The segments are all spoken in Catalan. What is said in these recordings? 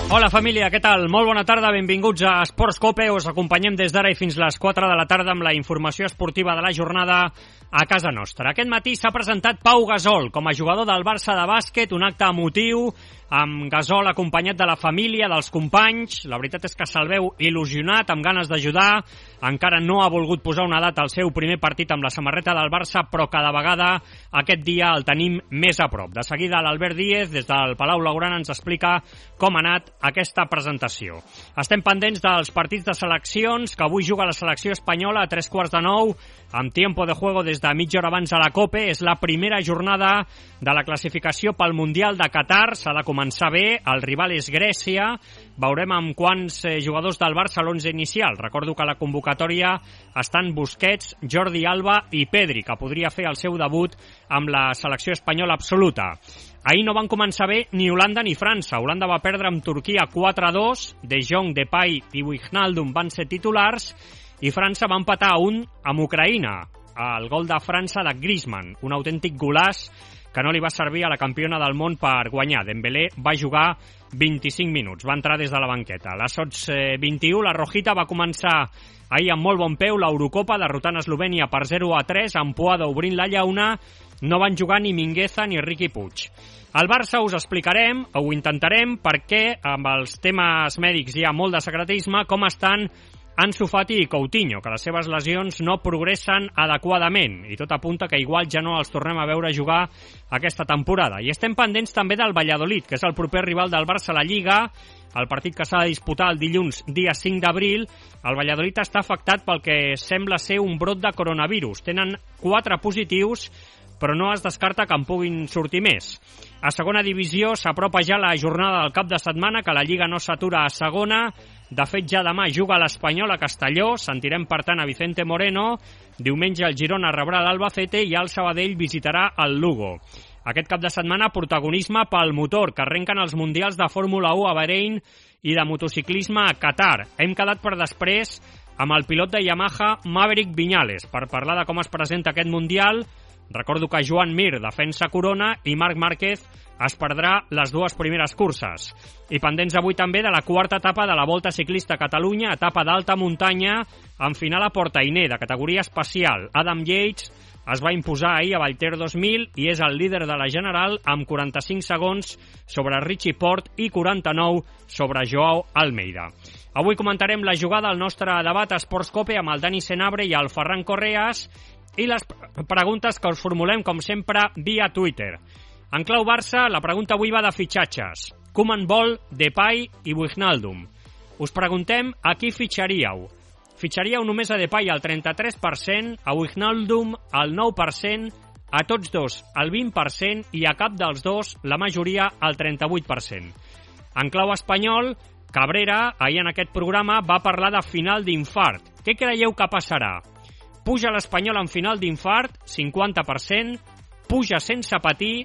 Hola família, què tal? Molt bona tarda, benvinguts a Esports Cope. Us acompanyem des d'ara i fins les 4 de la tarda amb la informació esportiva de la jornada a casa nostra. Aquest matí s'ha presentat Pau Gasol com a jugador del Barça de bàsquet, un acte emotiu amb Gasol acompanyat de la família, dels companys. La veritat és que se'l veu il·lusionat, amb ganes d'ajudar. Encara no ha volgut posar una data al seu primer partit amb la samarreta del Barça, però cada vegada aquest dia el tenim més a prop. De seguida l'Albert Díez, des del Palau Blaugrana, ens explica com ha anat aquesta presentació. Estem pendents dels partits de seleccions, que avui juga la selecció espanyola a 8:45, amb tiempo de juego des de mitja hora abans a la COPE. És la primera jornada de la classificació pel Mundial de Qatar. S'ha de començar bé, el rival és Grècia. Veurem amb quants jugadors del Barça a l'11 inicial. Recordo que a la convocatòria estan Busquets, Jordi Alba i Pedri, que podria fer el seu debut amb la selecció espanyola absoluta. Ahir no van començar bé ni Holanda ni França. Holanda va perdre amb Turquia 4-2, De Jong, Depay i Wijnaldum van ser titulars, i França va empatar a 1 amb Ucraïna. El gol de França de Griezmann, un autèntic golàs que no li va servir a la campiona del món per guanyar. Dembélé va jugar 25 minuts, va entrar des de la banqueta. A les sots 21, la Rojita va començar ahir amb molt bon peu l'Eurocopa, derrotant Eslovènia per 0-3, amb Puada obrint la llauna. No van jugar ni Mingueza ni Riqui Puig. Al Barça us explicarem, o ho intentarem, perquè amb els temes mèdics hi ha molt de secretisme, com estan Ansu Fati i Coutinho, que les seves lesions no progressen adequadament, i tot apunta que igual ja no els tornem a veure jugar aquesta temporada. I estem pendents també del Valladolid, que és el proper rival del Barça a la Lliga, el partit que s'ha de disputar el dilluns, dia 5 d'abril. El Valladolid està afectat pel que sembla ser un brot de coronavirus. Tenen 4 positius, però no es descarta que en puguin sortir més. A segona divisió s'apropa ja la jornada del cap de setmana, que la Lliga no s'atura a segona. De fet, ja demà juga l'Espanyol a Castelló. Sentirem, per tant, a Vicente Moreno. Diumenge el Girona rebrà l'Albacete i el Sabadell visitarà el Lugo. Aquest cap de setmana, protagonisme pel motor, que arrenquen els mundials de Fórmula 1 a Bahrein i de motociclisme a Qatar. Hem quedat per després amb el pilot de Yamaha, Maverick Viñales, per parlar de com es presenta aquest mundial. Recordo que Joan Mir defensa corona i Marc Márquez es perdrà les 2 primeres curses. I pendents avui també de la 4ª etapa de la Volta Ciclista a Catalunya, etapa d'alta muntanya, amb final a Portainer, de categoria especial. Adam Yates es va imposar ahir a Vallter 2000 i és el líder de la general amb 45 segons sobre Richie Porte i 49 sobre Joao Almeida. Avui comentarem la jugada al nostre debat a Esports Cope amb el Dani Senabre i el Ferran Correas, i les preguntes que us formulem, com sempre, via Twitter. En clau Barça, la pregunta avui va de fitxatges. Koeman vol Depay i Wijnaldum. Us preguntem a qui fitxaríeu. Fitxaríeu només a Depay al 33%, a Wijnaldum al 9%, a tots dos al 20% i a cap dels dos, la majoria, al 38%. En clau espanyol, Cabrera, ahir en aquest programa, va parlar de final d'infart. Què creieu que passarà? Puja l'Espanyol en final d'infart, 50%, puja sense patir,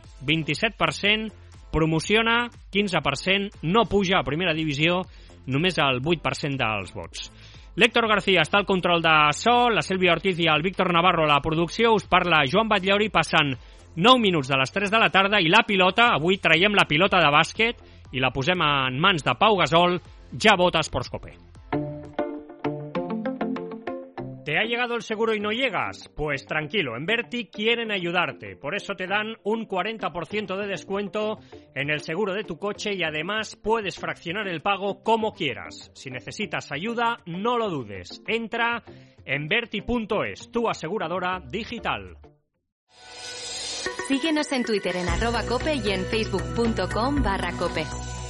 27%, promociona, 15%, no puja a primera divisió, només el 8% dels vots. L'Héctor García està al control de so, la Sílvia Ortiz i el Víctor Navarro a la producció. Us parla Joan Batllori, passant 9 minuts de les 3 de la tarda, i la pilota, avui traiem la pilota de bàsquet i la posem en mans de Pau Gasol. Ja vota Esports Cope. ¿Te ha llegado el seguro y no llegas? Pues tranquilo, en Verti quieren ayudarte. Por eso te dan un 40% de descuento en el seguro de tu coche y además puedes fraccionar el pago como quieras. Si necesitas ayuda, no lo dudes. Entra en Verti.es, tu aseguradora digital. Síguenos en Twitter en @cope y en facebook.com/cope.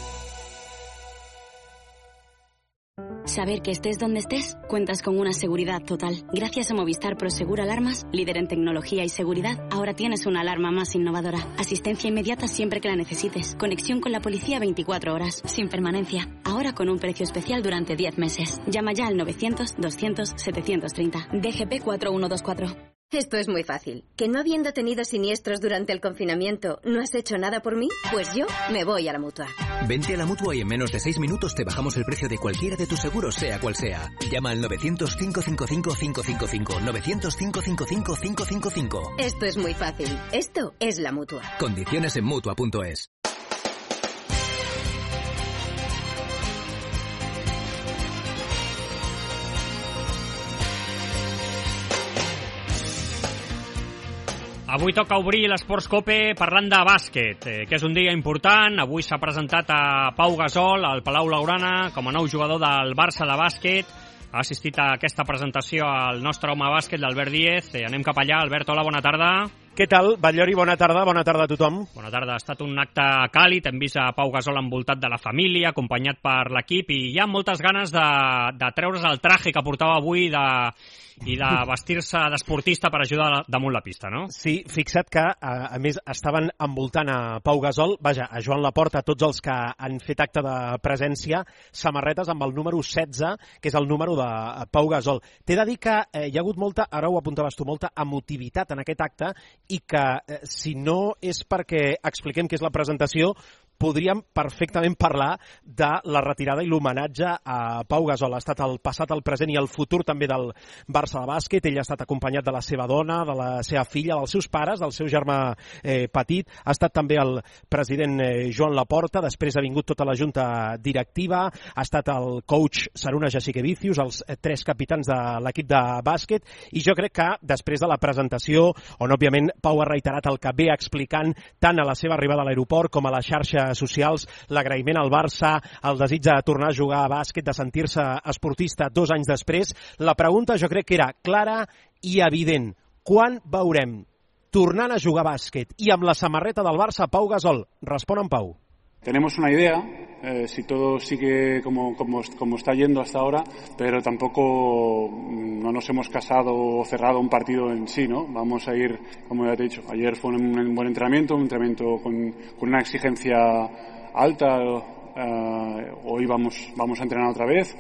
Saber que estés donde estés, cuentas con una seguridad total. Gracias a Movistar Prosegur Alarmas, líder en tecnología y seguridad, ahora tienes una alarma más innovadora. Asistencia inmediata siempre que la necesites. Conexión con la policía 24 horas, sin permanencia. Ahora con un precio especial durante 10 meses. Llama ya al 900-200-730. DGP 4124. Esto es muy fácil. ¿Que no habiendo tenido siniestros durante el confinamiento no has hecho nada por mí? Pues yo me voy a la Mutua. Vente a la Mutua y en menos de 6 minutos te bajamos el precio de cualquiera de tus seguros, sea cual sea. Llama al 900-555-555. 900-555-555. Esto es muy fácil. Esto es la Mutua. Condiciones en Mutua.es. Avui toca obrir l'Esports Cope parlant de bàsquet, que és un dia important. Avui s'ha presentat a Pau Gasol, al Palau Blaugrana, com a nou jugador del Barça de bàsquet. Ha assistit a aquesta presentació el nostre home bàsquet, l'Albert Díez. Anem cap allà. Albert, hola, bona tarda. Què tal, Batllori? Bona tarda a tothom. Bona tarda. Ha estat un acte càlid. Hem vist a Pau Gasol envoltat de la família, acompanyat per l'equip, i hi ha moltes ganes de treure's el traje que portava avui i de vestir-se d'esportista per ajudar damunt la pista, no? Sí, fixa't que, a més, estaven envoltant a Pau Gasol, a Joan Laporta, a tots els que han fet acte de presència, samarretes amb el número 16, que és el número de Pau Gasol. T'he de dir que hi ha hagut molta, ara ho apuntaves tu, molta emotivitat en aquest acte, i que si no és perquè expliquem què és la presentació, podríem perfectament parlar de la retirada i l'homenatge a Pau Gasol. Ha estat el passat, el present i el futur també del Barça de bàsquet. Ell ha estat acompanyat de la seva dona, de la seva filla, dels seus pares, del seu germà petit. Ha estat també el president Joan Laporta, després ha vingut tota la junta directiva, ha estat el coach Saruna Jassikevicius, els 3 capitans de l'equip de bàsquet, i jo crec que després de la presentació, on òbviament Pau ha reiterat el que ve explicant tant a la seva arribada a l'aeroport com a les xarxes socials, l'agraïment al Barça, el desig de tornar a jugar a bàsquet, de sentir-se esportista 2 anys després, la pregunta jo crec que era clara i evident. Quan veurem tornant a jugar a bàsquet i amb la samarreta del Barça Pau Gasol? Respon en Pau. Tenemos una idea, si todo sigue como está yendo hasta ahora, pero tampoco no nos hemos casado o cerrado un partido en sí, ¿no? Vamos a ir, como ya te he dicho, ayer fue un buen entrenamiento, un entrenamiento con una exigencia alta. Hoy vamos a entrenar otra vez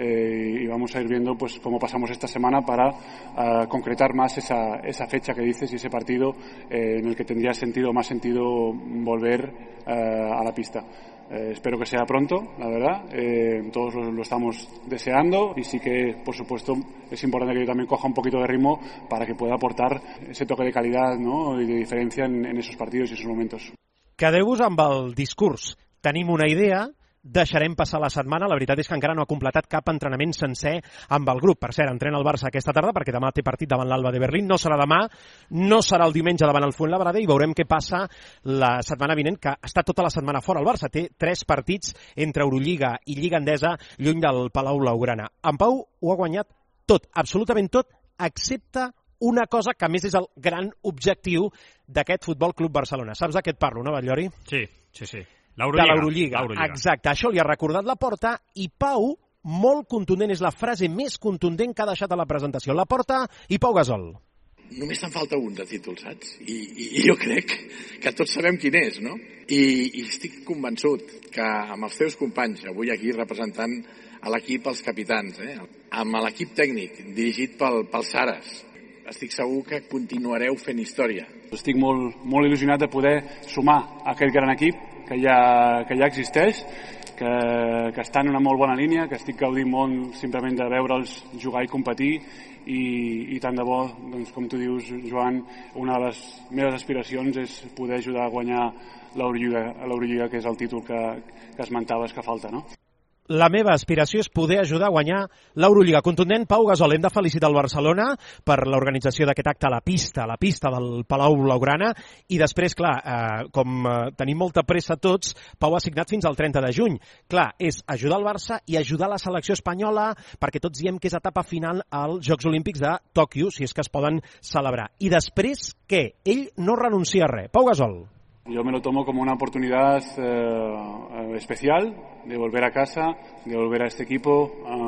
y vamos a ir viendo pues cómo pasamos esta semana para concretar más esa fecha que dices y ese partido en el que tendría más sentido volver a la pista. Espero que sea pronto, la verdad. Todos lo estamos deseando y sí que, por supuesto, es importante que yo también coja un poquito de ritmo para que pueda aportar ese toque de calidad, ¿no? Y de diferencia en esos partidos y esos momentos. Quedeu-vos amb el discurs. Tenim una idea, deixarem passar la setmana. La veritat és que encara no ha completat cap entrenament sencer amb el grup. Per cert, entrena el Barça aquesta tarda perquè demà té partit davant l'Alba de Berlín. No serà demà, no serà el diumenge davant el Fuenlabrada, i veurem què passa la setmana vinent, que està tota la setmana fora. El Barça té 3 partits entre Eurolliga i Lliga Endesa lluny del Palau Blaugrana. En Pau ho ha guanyat tot, absolutament tot, excepte una cosa que a més és el gran objectiu d'aquest Futbol Club Barcelona. Saps de què et parlo, no, Batllori? Sí. De l'Eurolliga. Exacte, això li ha recordat Laporta, i Pau, molt contundent, és la frase més contundent que ha deixat a la presentació. Laporta i Pau Gasol. Només te'n falta un de títol, saps? I jo crec que tots sabem quin és, no? I estic convençut que amb els teus companys, avui aquí representant a l'equip, els capitans, amb l'equip tècnic dirigit pel Saras, estic segur que continuareu fent història. Estic molt il·lusionat de poder sumar aquest gran equip que ja existeix, que està en una molt bona línia, que estic gaudint molt simplement de veure'ls jugar i competir, i tant de bo, doncs, com tu dius, Joan, una de les meves aspiracions és poder ajudar a guanyar l'Eurolliga, que és el títol que esmentaves que falta, no? La meva aspiració és poder ajudar a guanyar l'Eurolliga. Contundent, Pau Gasol. Hem de felicitar el Barcelona per l'organització d'aquest acte a la pista del Palau Blaugrana, i després, clar, com tenim molta pressa tots, Pau ha signat fins al 30 de juny. Clar, és ajudar el Barça i ajudar la selecció espanyola, perquè tots diem que és etapa final als Jocs Olímpics de Tòquio, si és que es poden celebrar. I després, què? Ell no renuncia a res. Pau Gasol. Yo me lo tomo como una oportunidad especial de volver a casa, de volver a este equipo,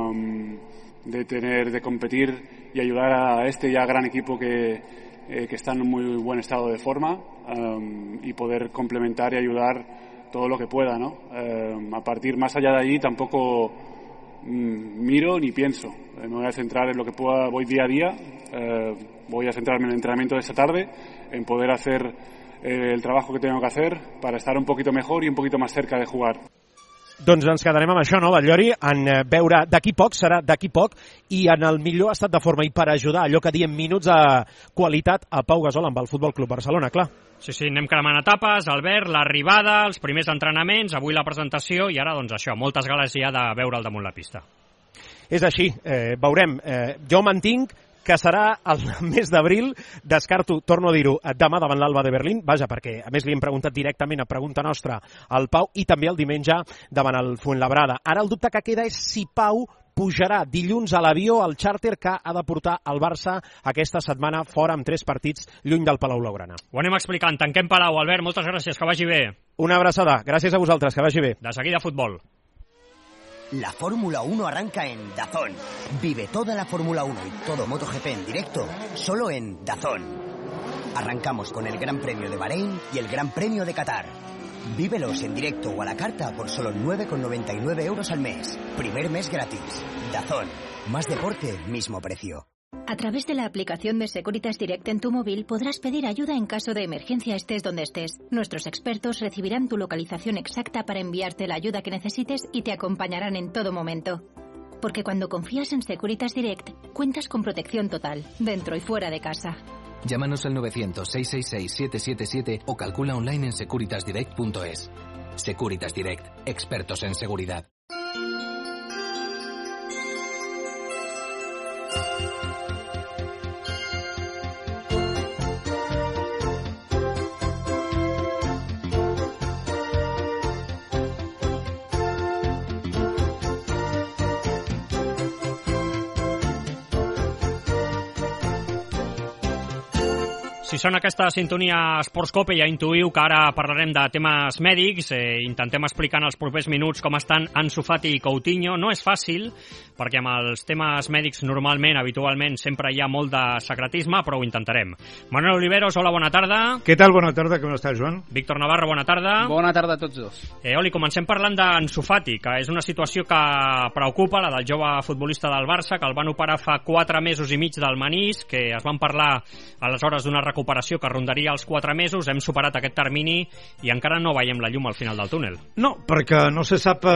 de competir y ayudar a este ya gran equipo que está en un muy buen estado de forma, y poder complementar y ayudar todo lo que pueda, ¿no? A partir más allá de allí tampoco miro ni pienso. Me voy a centrar en lo que pueda, voy día a día, voy a centrarme en el entrenamiento de esta tarde, en poder hacer el trabajo que tengo que hacer para estar un poquito mejor y un poquito más cerca de jugar. Doncs ens quedarem amb això, no, Batllori? En veure d'aquí poc, serà d'aquí poc, i en el millor estat de forma, i per ajudar allò que diem minuts de qualitat a Pau Gasol amb el Futbol Club Barcelona, clar. Sí, anem cremant etapes, Albert, l'arribada, els primers entrenaments, avui la presentació, i ara, doncs això, moltes ganes ja de veure'l damunt la pista. És així, veurem. Jo mantinc que serà el mes d'abril. Descarto, torno a dir-ho, demà davant l'Alba de Berlín, vaja, perquè a més li hem preguntat directament a pregunta nostra al Pau, i també el diumenge davant el Fuenlabrada. Ara el dubte que queda és si Pau pujarà dilluns a l'avió, al xàrter que ha de portar el Barça aquesta setmana fora amb 3 partits lluny del Palau Blaugrana. Ho anem explicant. Tanquem Palau. Albert, moltes gràcies, que vagi bé. Una abraçada. Gràcies a vosaltres, que vagi bé. De seguida, futbol. La Fórmula 1 arranca en DAZN. Vive toda la Fórmula 1 y todo MotoGP en directo, solo en DAZN. Arrancamos con el Gran Premio de Bahrein y el Gran Premio de Qatar. Vívelos en directo o a la carta por solo 9,99 euros al mes. Primer mes gratis. DAZN. Más deporte, mismo precio. A través de la aplicación de Securitas Direct en tu móvil podrás pedir ayuda en caso de emergencia estés donde estés. Nuestros expertos recibirán tu localización exacta para enviarte la ayuda que necesites y te acompañarán en todo momento. Porque cuando confías en Securitas Direct, cuentas con protección total, dentro y fuera de casa. Llámanos al 900-666-777 o calcula online en securitasdirect.es. Securitas Direct, expertos en seguridad. Si sona aquesta sintonia Sportscope, ja intuïu que ara parlarem de temes mèdics. Intentem explicar en els propers minuts com estan Ansu Fati i Coutinho. No és fàcil, perquè amb els temes mèdics normalment, habitualment, sempre hi ha molt de secretisme, però ho intentarem. Manuel Oliveros, hola, bona tarda. Què tal? Bona tarda, com estàs, Joan? Víctor Navarro, bona tarda. Bona tarda a tots dos. Oli, comencem parlant d'Ansu Fati, que és una situació que preocupa, la del jove futbolista del Barça, que el van operar fa 4 mesos i mig del menisc, que es van parlar aleshores d'una recuperació que rondaria els 4 mesos. Hem superat aquest termini i encara no veiem la llum al final del túnel. No, perquè no se sap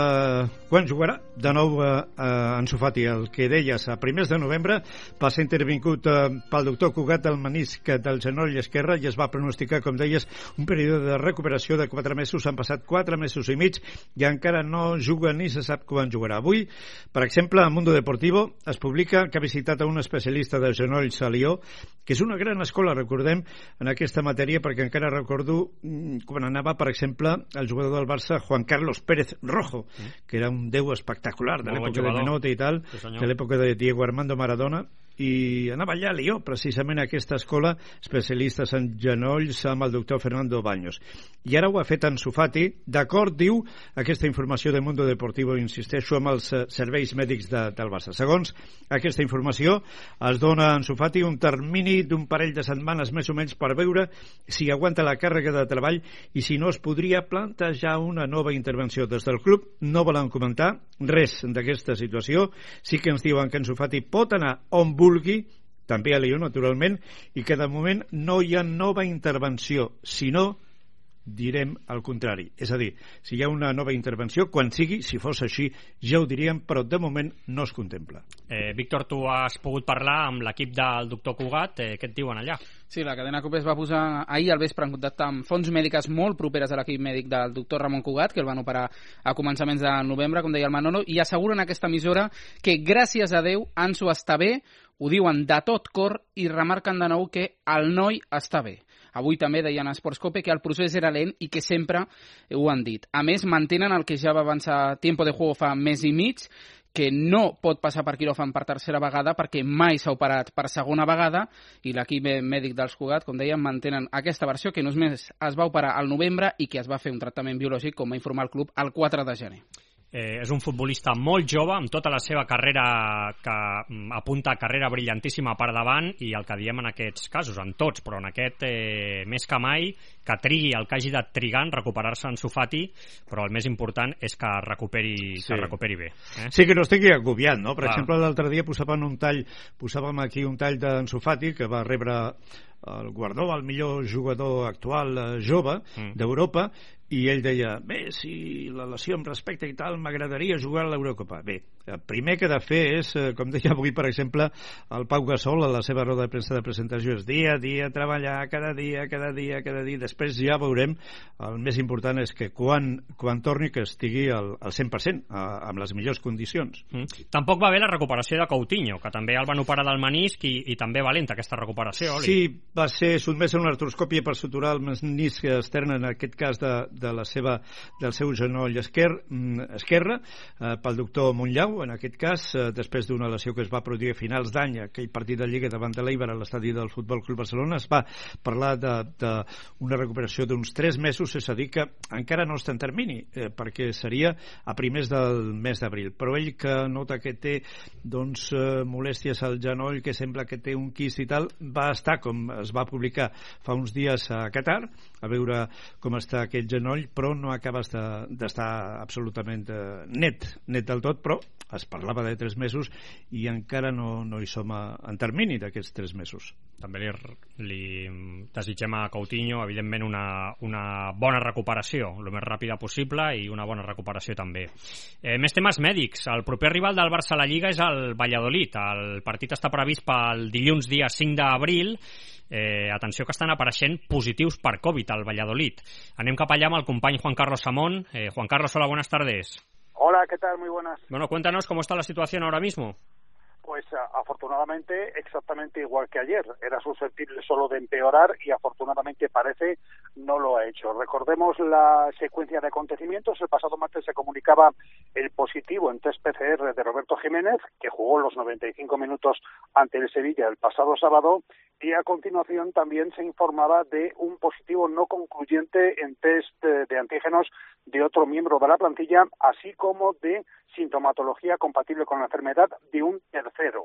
quan jugarà. De nou, Ansu Fati, el que deies, a primers de novembre va ser intervingut pel doctor Cugat del menisc del genoll esquerre i es va pronosticar, com deies, un període de recuperació de 4 mesos. Han passat 4 mesos i mig i encara no juga ni se sap quan jugarà. Avui, per exemple, a Mundo Deportivo es publica que ha visitat a un especialista de genolls a Lió, que és una gran escola, recordem, en aquesta matèria, perquè encara recordo quan anava, per exemple, el jugador del Barça, Juan Carlos Pérez Rojo, que era un déu espectacular de l'època de Menotti i tal, de l'època de Diego Armando Maradona, i anava allà a Lió, precisament a aquesta escola, especialistes en genolls, amb el doctor Fernando Baños. I ara ho ha fet Ansu Fati, d'acord, diu, aquesta informació de Mundo Deportivo, insisteixo, amb els serveis mèdics del Barça. Segons aquesta informació, es dona a Ansu Fati un termini d'un parell de setmanes més o menys per veure si aguanta la càrrega de treball i si no es podria plantejar una nova intervenció. Des del club no volen comentar res d'aquesta situació. Sí que ens diuen que Ansu Fati pot anar on vulgui, també a Lió, naturalment, i que de moment no hi ha nova intervenció, sinó direm el contrari. És a dir, si hi ha una nova intervenció, quan sigui, si fos així, ja ho diríem, però de moment no es contempla. Víctor, tu has pogut parlar amb l'equip del doctor Cugat. Què et diuen allà? Sí, la cadena COPE es va posar ahir al vespre en contacte amb fonts mèdiques molt properes a l'equip mèdic del doctor Ramon Cugat, que el van operar a començaments de novembre, com deia el Manolo, i asseguren a aquesta emissora que, gràcies a Déu, Ansu està bé, ho diuen de tot cor i remarquen de nou que el noi està bé. Avui també deien a Sportscope que el procés era lent i que sempre ho han dit. A més, mantenen el que ja va avançar Tiempo de Juego fa mes i mig, que no pot passar per quiròfan per tercera vegada perquè mai s'ha operat per segona vegada, i l'equip mèdic dels Cugat, com dèiem, mantenen aquesta versió que només es va operar al novembre i que es va fer un tractament biològic, com va informar el club, el 4 de gener. És un futbolista molt jove, amb tota la seva carrera que apunta a carrera brillantíssima per davant, i el que diem en aquests casos, en tots, però en aquest més que mai, que trigui el que hagi de trigar en recuperar-se Ansu Fati, però el més important és que recuperi bé. Sí, que no estigui agobiat, no? Per exemple, l'altre dia posàvem aquí un tall d'Ansu Fati, que va rebre el guardó al millor jugador actual jove d'Europa, i ell deia, bé, si la lesió em respecta i tal, m'agradaria jugar a l'Eurocopa. Bé, El primer que ha de fer és, com deia avui, per exemple, el Pau Gasol a la seva roda de premsa de presentació, és dia a dia, treballar cada dia. Després ja veurem. El més important és que quan torni que estigui al 100%, amb les millors condicions. Tampoc va bé la recuperació de Coutinho, que també el van operar del menisc i també va lenta aquesta recuperació. Sí, va ser sotmès a una artroscòpia per suturar el menisc extern, en aquest cas del seu genoll esquerre, pel doctor Montllau, en aquest cas, després d'una lesió que es va produir a finals d'any, aquell partit de Lliga davant de l'Eibar a l'estadi del Futbol Club Barcelona. Es va parlar d'una recuperació d'uns 3 mesos, és a dir que encara no està en termini, perquè seria a primers del mes d'abril, però ell que nota que té molèsties al genoll, que sembla que té un quist i tal, va estar, com es va publicar fa uns dies a Qatar, a veure com està aquest genoll, però no acabes d'estar absolutament net del tot, però es parlava de 3 mesos i encara no hi som en termini d'aquests 3 mesos. També li desitgem a Coutinho, evidentment, una bona recuperació, el més ràpida possible, i una bona recuperació també. Més temes mèdics. El proper rival del Barça a la Lliga és el Valladolid. El partit està previst pel dilluns dia 5 d'abril. Atenció que estan apareixent positius per Covid al Valladolid. Anem cap allà amb el company Juan Carlos Samón. Juan Carlos, hola, buenas tardes. Hola, ¿qué tal? Muy buenas. Bueno, cuéntanos cómo está la situación ahora mismo. Pues afortunadamente exactamente igual que ayer. Era susceptible solo de empeorar y afortunadamente parece no lo ha hecho. Recordemos la secuencia de acontecimientos. El pasado martes se comunicaba el positivo en test PCR de Roberto Jiménez, que jugó los 95 minutos ante el Sevilla el pasado sábado, y a continuación también se informaba de un positivo no concluyente en test de antígenos de otro miembro de la plantilla, así como de sintomatología compatible con la enfermedad de un tercero.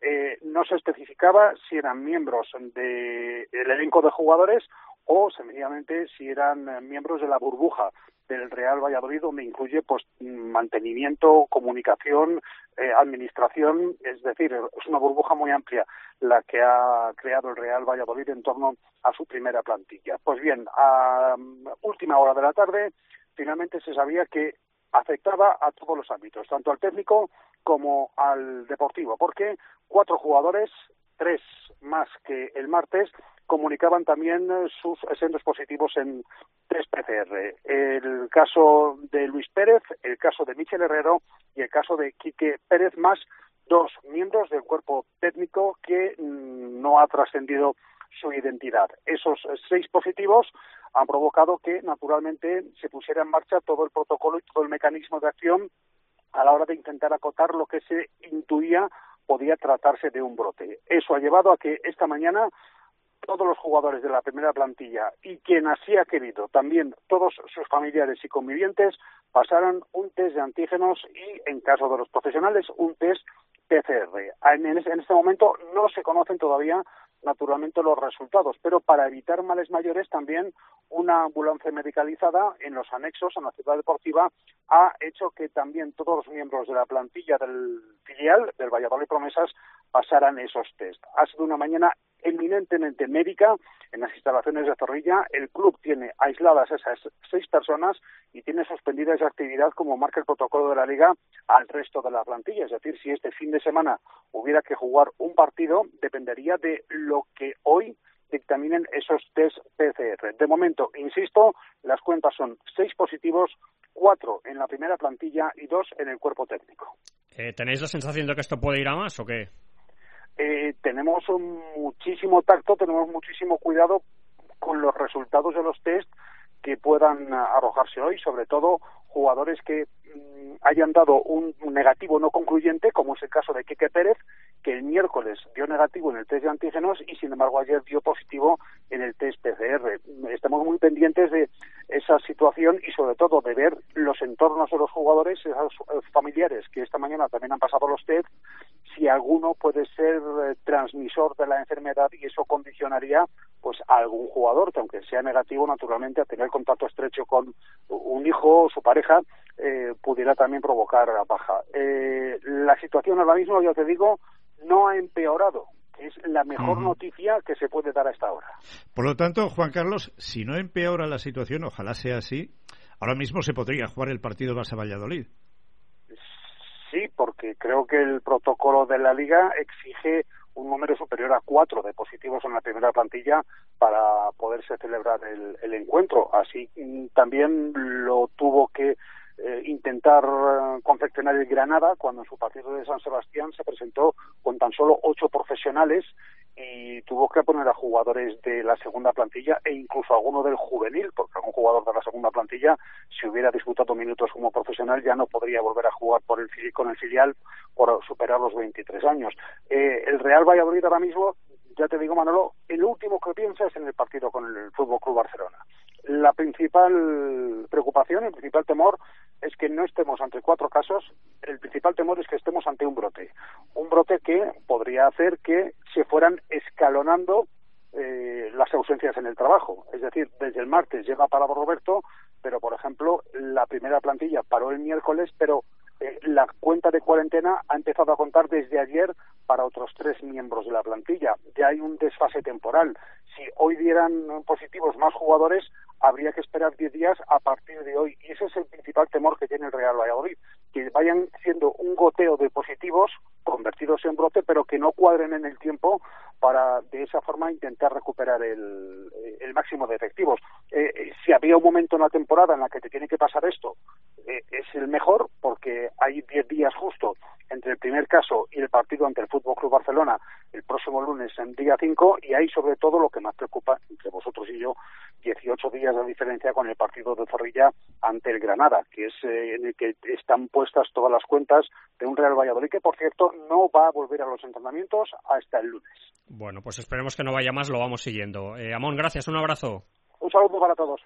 No se especificaba si eran miembros del elenco de jugadores o sencillamente si eran miembros de la burbuja del Real Valladolid, donde incluye pues mantenimiento, comunicación, administración, es decir, es una burbuja muy amplia la que ha creado el Real Valladolid en torno a su primera plantilla. Pues bien, a última hora de la tarde, finalmente se sabía que afectaba a todos los ámbitos, tanto al técnico como al deportivo, porque 4 jugadores, 3 más que el martes, comunicaban también sus eventos positivos en test PCR. El caso de Luis Pérez, el caso de Michel Herrero y el caso de Quique Pérez, más 2 miembros del cuerpo técnico que no ha trascendido su identidad. Esos 6 positivos han provocado que, naturalmente, se pusiera en marcha todo el protocolo y todo el mecanismo de acción a la hora de intentar acotar lo que se intuía podía tratarse de un brote. Eso ha llevado a que esta mañana todos los jugadores de la primera plantilla y quien así ha querido, también todos sus familiares y convivientes, pasaran un test de antígenos y, en caso de los profesionales, un test PCR. En este momento no se conocen todavía, naturalmente, los resultados, pero para evitar males mayores también una ambulancia medicalizada en los anexos a la ciudad deportiva ha hecho que también todos los miembros de la plantilla del filial del Valladolid Promesas pasaran esos test. Ha sido una mañana eminentemente médica en las instalaciones de Zorrilla. El club tiene aisladas esas 6 personas y tiene suspendida esa actividad, como marca el protocolo de la Liga, al resto de la plantilla. Es decir, si este fin de semana hubiera que jugar un partido, dependería de lo que hoy dictaminen esos test PCR. De momento, insisto, las cuentas son 6 positivos, 4 en la primera plantilla y 2 en el cuerpo técnico. ¿Tenéis la sensación de que esto puede ir a más o qué? Tenemos muchísimo tacto, tenemos muchísimo cuidado con los resultados de los test que puedan arrojarse hoy, sobre todo jugadores que hayan dado un negativo no concluyente, como es el caso de Quique Pérez, que el miércoles dio negativo en el test de antígenos y, sin embargo, ayer dio positivo en el test PCR. Estamos muy pendientes de esa situación y, sobre todo, de ver los entornos de los jugadores, esos familiares que esta mañana también han pasado los test, si alguno puede ser transmisor de la enfermedad, y eso condicionaría pues a algún jugador que, aunque sea negativo, naturalmente, a tener contacto estrecho con un hijo o su pareja, pudiera también provocar la baja. La situación ahora mismo, ya te digo, no ha empeorado. Es la mejor noticia que se puede dar a esta hora. Por lo tanto, Juan Carlos, si no empeora la situación, ojalá sea así, ahora mismo se podría jugar el partido Barça-Valladolid. Sí, porque creo que el protocolo de la Liga exige un número superior a 4 de positivos en la primera plantilla para poderse celebrar el encuentro. Así también lo tuvo que intentar confeccionar el Granada cuando en su partido de San Sebastián se presentó con tan solo 8 profesionales y tuvo que poner a jugadores de la segunda plantilla e incluso alguno del juvenil, porque algún jugador de la segunda plantilla, si hubiera disputado minutos como profesional, ya no podría volver a jugar con el filial por superar los 23 años. El Real Valladolid ahora mismo, ya te digo, Manolo, el último que piensa es en el partido con el Fútbol Club Barcelona. La principal preocupación, el principal temor es que no estemos ante 4 casos, el principal temor es que estemos ante un brote que podría hacer que se fueran escalonando las ausencias en el trabajo. Es decir, desde el martes llega parado Roberto, pero por ejemplo la primera plantilla paró el miércoles, pero la cuenta de cuarentena ha empezado a contar desde ayer para otros 3 miembros de la plantilla. Ya hay un desfase temporal. Si hoy dieran positivos más jugadores, habría que esperar 10 días a partir de hoy. Y ese es el principal temor que tiene el Real Valladolid, que vayan siendo un goteo de positivos convertidos en brote, pero que no cuadren en el tiempo para de esa forma intentar recuperar el máximo de efectivos. Si había un momento en la temporada en la que te tiene que pasar esto, es el mejor, porque hay 10 días justo entre el primer caso y el partido ante el Fútbol Club Barcelona el próximo lunes en día 5, y ahí sobre todo lo que más preocupa entre vosotros y yo, 18 días de diferencia con el partido de Zorrilla ante el Granada, que es en el que están puestas todas las cuentas de un Real Valladolid que, por cierto, no va a volver a los entrenamientos hasta el lunes. Bueno, pues esperemos que no vaya más, lo vamos siguiendo. Amón, gracias, un abrazo. Un saludo para todos.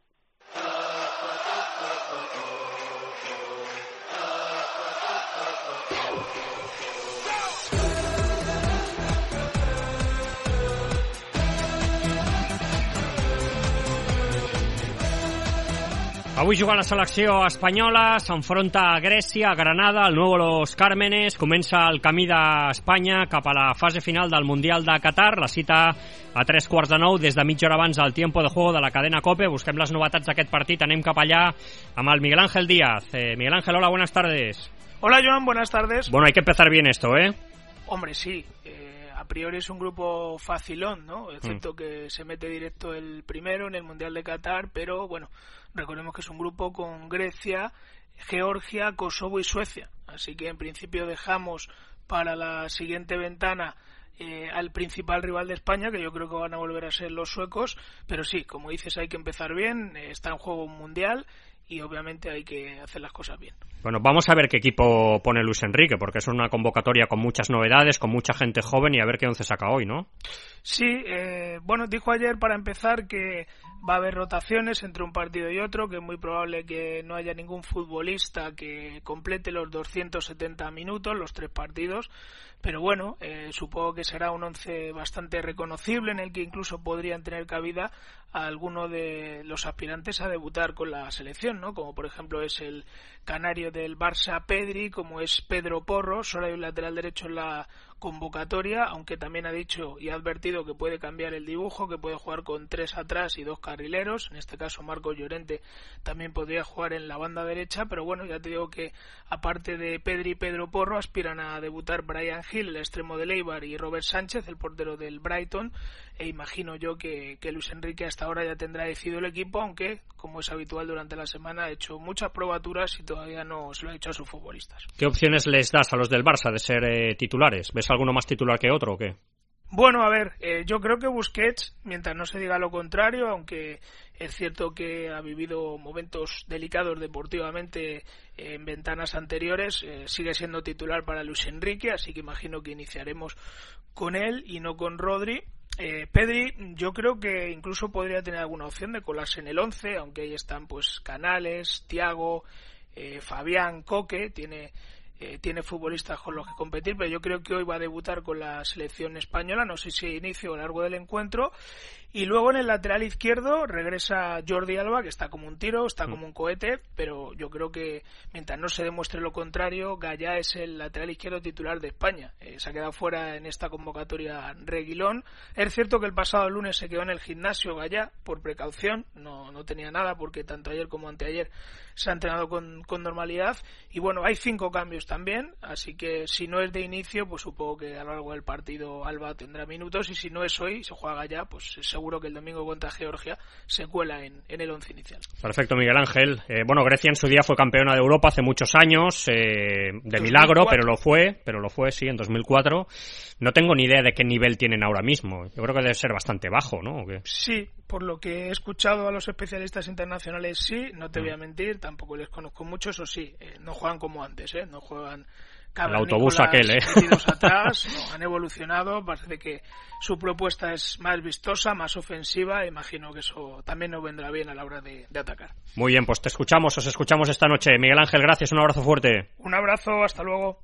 Avui juga la selecció espanyola, s'enfronta a Grècia, a Granada, al nuevo Los Cármenes, comença el camí d'Espanya cap a la fase final del Mundial de Qatar, la cita a 8:45 des de mitja hora abans del tiempo de juego de la cadena COPE. Busquem les novetats d'aquest partit, anem cap allà amb el Miguel Ángel Díaz. Miguel Ángel, hola, buenas tardes. Hola, Joan, buenas tardes. Bueno, hay que empezar bien esto, ¿eh? Hombre, sí. A priori es un grupo facilón, ¿no? Excepto que se mete directo el primero en el Mundial de Qatar, pero bueno, recordemos que es un grupo con Grecia, Georgia, Kosovo y Suecia. Así que en principio dejamos para la siguiente ventana al principal rival de España, que yo creo que van a volver a ser los suecos, pero sí, como dices, hay que empezar bien, está en juego un mundial y obviamente hay que hacer las cosas bien. Bueno, vamos a ver qué equipo pone Luis Enrique, porque es una convocatoria con muchas novedades, con mucha gente joven, y a ver qué 11 saca hoy, ¿no? Sí, bueno, dijo ayer para empezar que va a haber rotaciones entre un partido y otro, que es muy probable que no haya ningún futbolista que complete los 270 minutos, los 3 partidos, pero bueno, supongo que será un 11 bastante reconocible en el que incluso podrían tener cabida a alguno de los aspirantes a debutar con la selección, ¿no? Como por ejemplo es el canario del Barça Pedri, como es Pedro Porro. Solo hay un lateral derecho en la convocatoria, aunque también ha dicho y ha advertido que puede cambiar el dibujo, que puede jugar con 3 atrás y 2 carrileros. En este caso Marcos Llorente también podría jugar en la banda derecha, pero bueno, ya te digo que aparte de Pedri y Pedro Porro aspiran a debutar Bryan Gil, el extremo del Eibar, y Robert Sánchez, el portero del Brighton, e imagino yo que Luis Enrique hasta ahora ya tendrá decidido el equipo, aunque como es habitual durante la semana ha hecho muchas probaturas y todavía no se lo ha dicho a sus futbolistas. ¿Qué opciones les das a los del Barça de ser titulares? ¿Ves alguno más titular que otro o qué? Bueno, a ver, yo creo que Busquets, mientras no se diga lo contrario, aunque es cierto que ha vivido momentos delicados deportivamente en ventanas anteriores, sigue siendo titular para Luis Enrique, así que imagino que iniciaremos con él y no con Rodri. Pedri, yo creo que incluso podría tener alguna opción de colarse en el 11, aunque ahí están pues Canales, Thiago, Fabián, Coque, tiene futbolistas con los que competir, pero yo creo que hoy va a debutar con la selección española, no sé si inicio a lo largo del encuentro. Y luego en el lateral izquierdo regresa Jordi Alba, que está como un tiro, está como un cohete, pero yo creo que mientras no se demuestre lo contrario, Gallá es el lateral izquierdo titular de España. Se ha quedado fuera en esta convocatoria Reguilón. Es cierto que el pasado lunes se quedó en el gimnasio Gallá por precaución, no tenía nada porque tanto ayer como anteayer se ha entrenado con normalidad. Y bueno, hay 5 cambios también, así que si no es de inicio, pues supongo que a lo largo del partido Alba tendrá minutos, y si no es hoy, se juega ya, pues seguro que el domingo contra Georgia se cuela en el once inicial. Perfecto, Miguel Ángel. Bueno, Grecia en su día fue campeona de Europa hace muchos años, de 2004. Milagro, pero lo fue, sí, en 2004. No tengo ni idea de qué nivel tienen ahora mismo. Yo creo que debe ser bastante bajo, ¿no? ¿O qué? Sí, por lo que he escuchado a los especialistas internacionales, sí, no te voy a mentir, tampoco les conozco mucho, eso sí, no juegan como antes, no juegan el autobús aquel, atrás, no, han evolucionado, parece que su propuesta es más vistosa, más ofensiva, imagino que eso también nos vendrá bien a la hora de atacar. Muy bien, pues os escuchamos esta noche. Miguel Ángel, gracias, un abrazo fuerte. Un abrazo, hasta luego.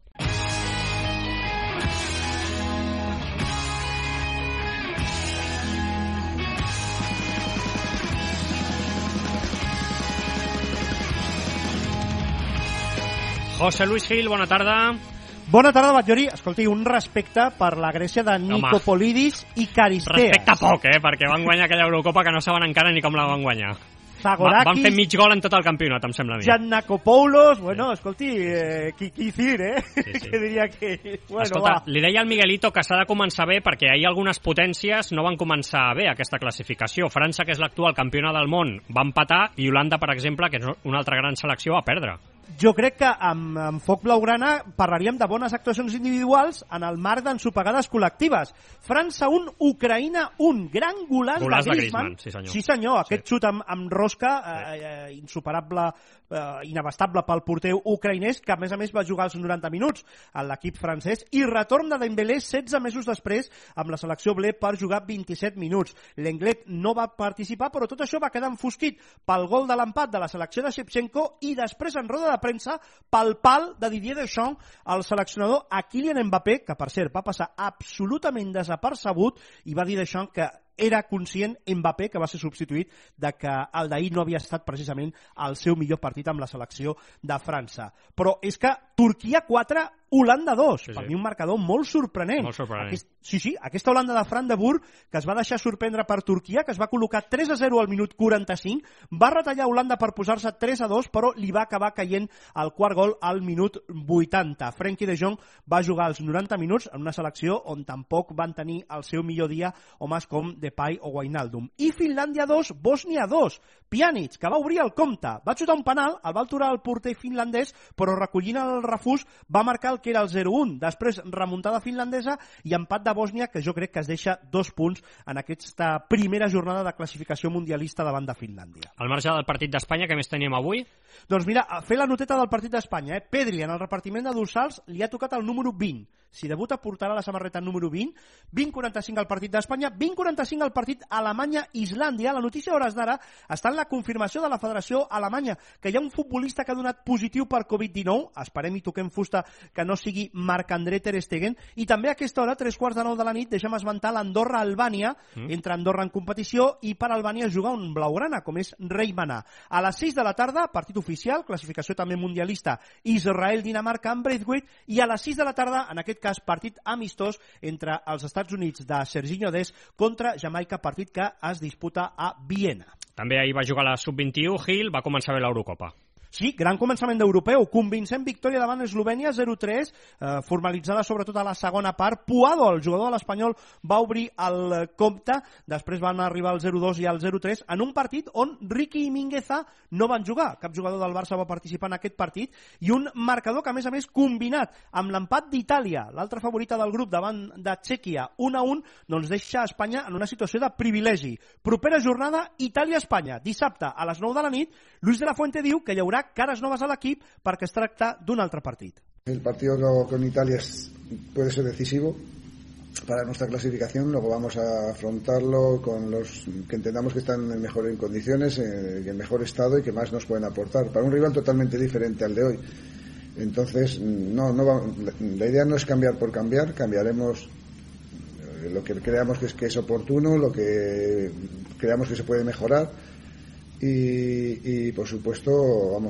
José Luis Gil, bona tarda. Bona tarda, Batllori. Escolti, un respecte per la Grècia de Nicopolidis i Caristeas. Respecte poc, perquè van guanyar aquella Eurocopa que no saben encara ni com la van guanyar. Zagorakis, van fer mig gol en tot el campionat, em sembla a mi. Giannakopoulos, bueno, escolti, Kikizir, sí. Que diria que... Bueno, escolta, li deia al Miguelito que s'ha de començar bé perquè ahir algunes potències no van començar bé aquesta classificació. França, que és l'actual campiona del món, va empatar, i Holanda, per exemple, que és una altra gran selecció, va perdre. Jo crec que amb Foc Blaugrana parlaríem de bones actuacions individuals en el marc d'ensopegades col·lectives. França 1, Ucraïna 1. Gran golaç de Griezmann. Sí senyor, aquest xut amb rosca, insuperable, inabastable pel porter ucraïnès, que a més va jugar els 90 minuts a l'equip francès, i retorn de Dembélé 16 mesos després amb la selecció blé per jugar 27 minuts. L'Englet no va participar, però tot això va quedar enfosquit pel gol de l'empat de la selecció de Shevchenko i després en roda de premsa pel pal de Didier Deschamps al seleccionador a Kylian Mbappé, que per cert va passar absolutament desapercebut, i va dir Deschamps que era conscient Mbappé, que va ser substituït, de que el d'ahir no havia estat precisament el seu millor partit amb la selecció de França. Però és que Turquia 4, Holanda 2. Sí. Per mi un marcador molt sorprenent. Molt sorprenent. Aquesta Holanda de Fran de Boer, que es va deixar sorprendre per Turquia, que es va col·locar 3-0 al minut 45, va retallar Holanda per posar-se 3-2, però li va acabar caient el quart gol al minut 80. Frenkie de Jong va jugar els 90 minuts en una selecció on tampoc van tenir el seu millor dia homes com Depay o Wijnaldum. I Finlàndia 2, Bòsnia 2. Pjanic, que va obrir el compte, va xutar un penal, el va aturar el porter finlandès, però recollint el refús va marcar el que era el 0-1. Després remuntada finlandesa i empat de Bòsnia, que jo crec que es deixa 2 punts en aquesta primera jornada de classificació mundialista davant de Finlàndia. Al marge del partit d'Espanya, què més teníem avui? Doncs mira, fer la noteta del partit d'Espanya. Pedri, en el repartiment de dorsals, li ha tocat el número 20. Si debuta, portarà la samarreta número 20. 20-45 al partit d'Espanya, 20-45 al partit Alemanya-Islàndia. La notícia a hores d'ara està en la confirmació de la Federació Alemanya, que hi ha un futbolista que ha donat positiu per Covid-19. Esperem i toquem fusta que no sigui Marc-André ter Stegen. I també a aquesta hora, 9:15 de la nit, deixem esmentar l'Andorra-Albània. Entra Andorra en competició i per Albània juga un blaugrana, com és Reimana. A les 6 de la tarda, partit oficial, classificació també mundialista, Israel-Dinamarca amb Braithwaite, i a les 6 de la tarda, en aquest cas, partit amistós entre els Estats Units de Serginho Dest contra Jamaica, partit que es disputa a Viena. També ahir va jugar la Sub-21, Gil, va començar bé l'Eurocopa. Sí, gran començament d'europeu, convincent victòria davant Eslovènia 0-3, formalitzada sobretot a la segona part. Puado, el jugador de l'Espanyol, va obrir el compte, després van arribar al 0-2 i al 0-3, en un partit on Riqui i Mingueza no van jugar. Cap jugador del Barça va participar en aquest partit, i un marcador que, a més, combinat amb l'empat d'Itàlia, l'altra favorita del grup davant de Txèquia, 1-1, doncs deixa Espanya en una situació de privilegi. Propera jornada, Itàlia-Espanya. Dissabte, a les 9 de la nit, Luis de la Fuente diu que hi haurà caras noves a l'equip perquè es tracta d'un altre partit. El partido con Italia puede ser decisivo para nuestra clasificación. Luego vamos a afrontarlo con los que entendamos que están en condiciones, en mejor estado y que más nos pueden aportar. Para un rival totalmente diferente al de hoy. Entonces, la idea no es cambiar por cambiar. Cambiaremos lo que creamos que es oportuno, lo que creamos que se puede mejorar. Y por supuesto,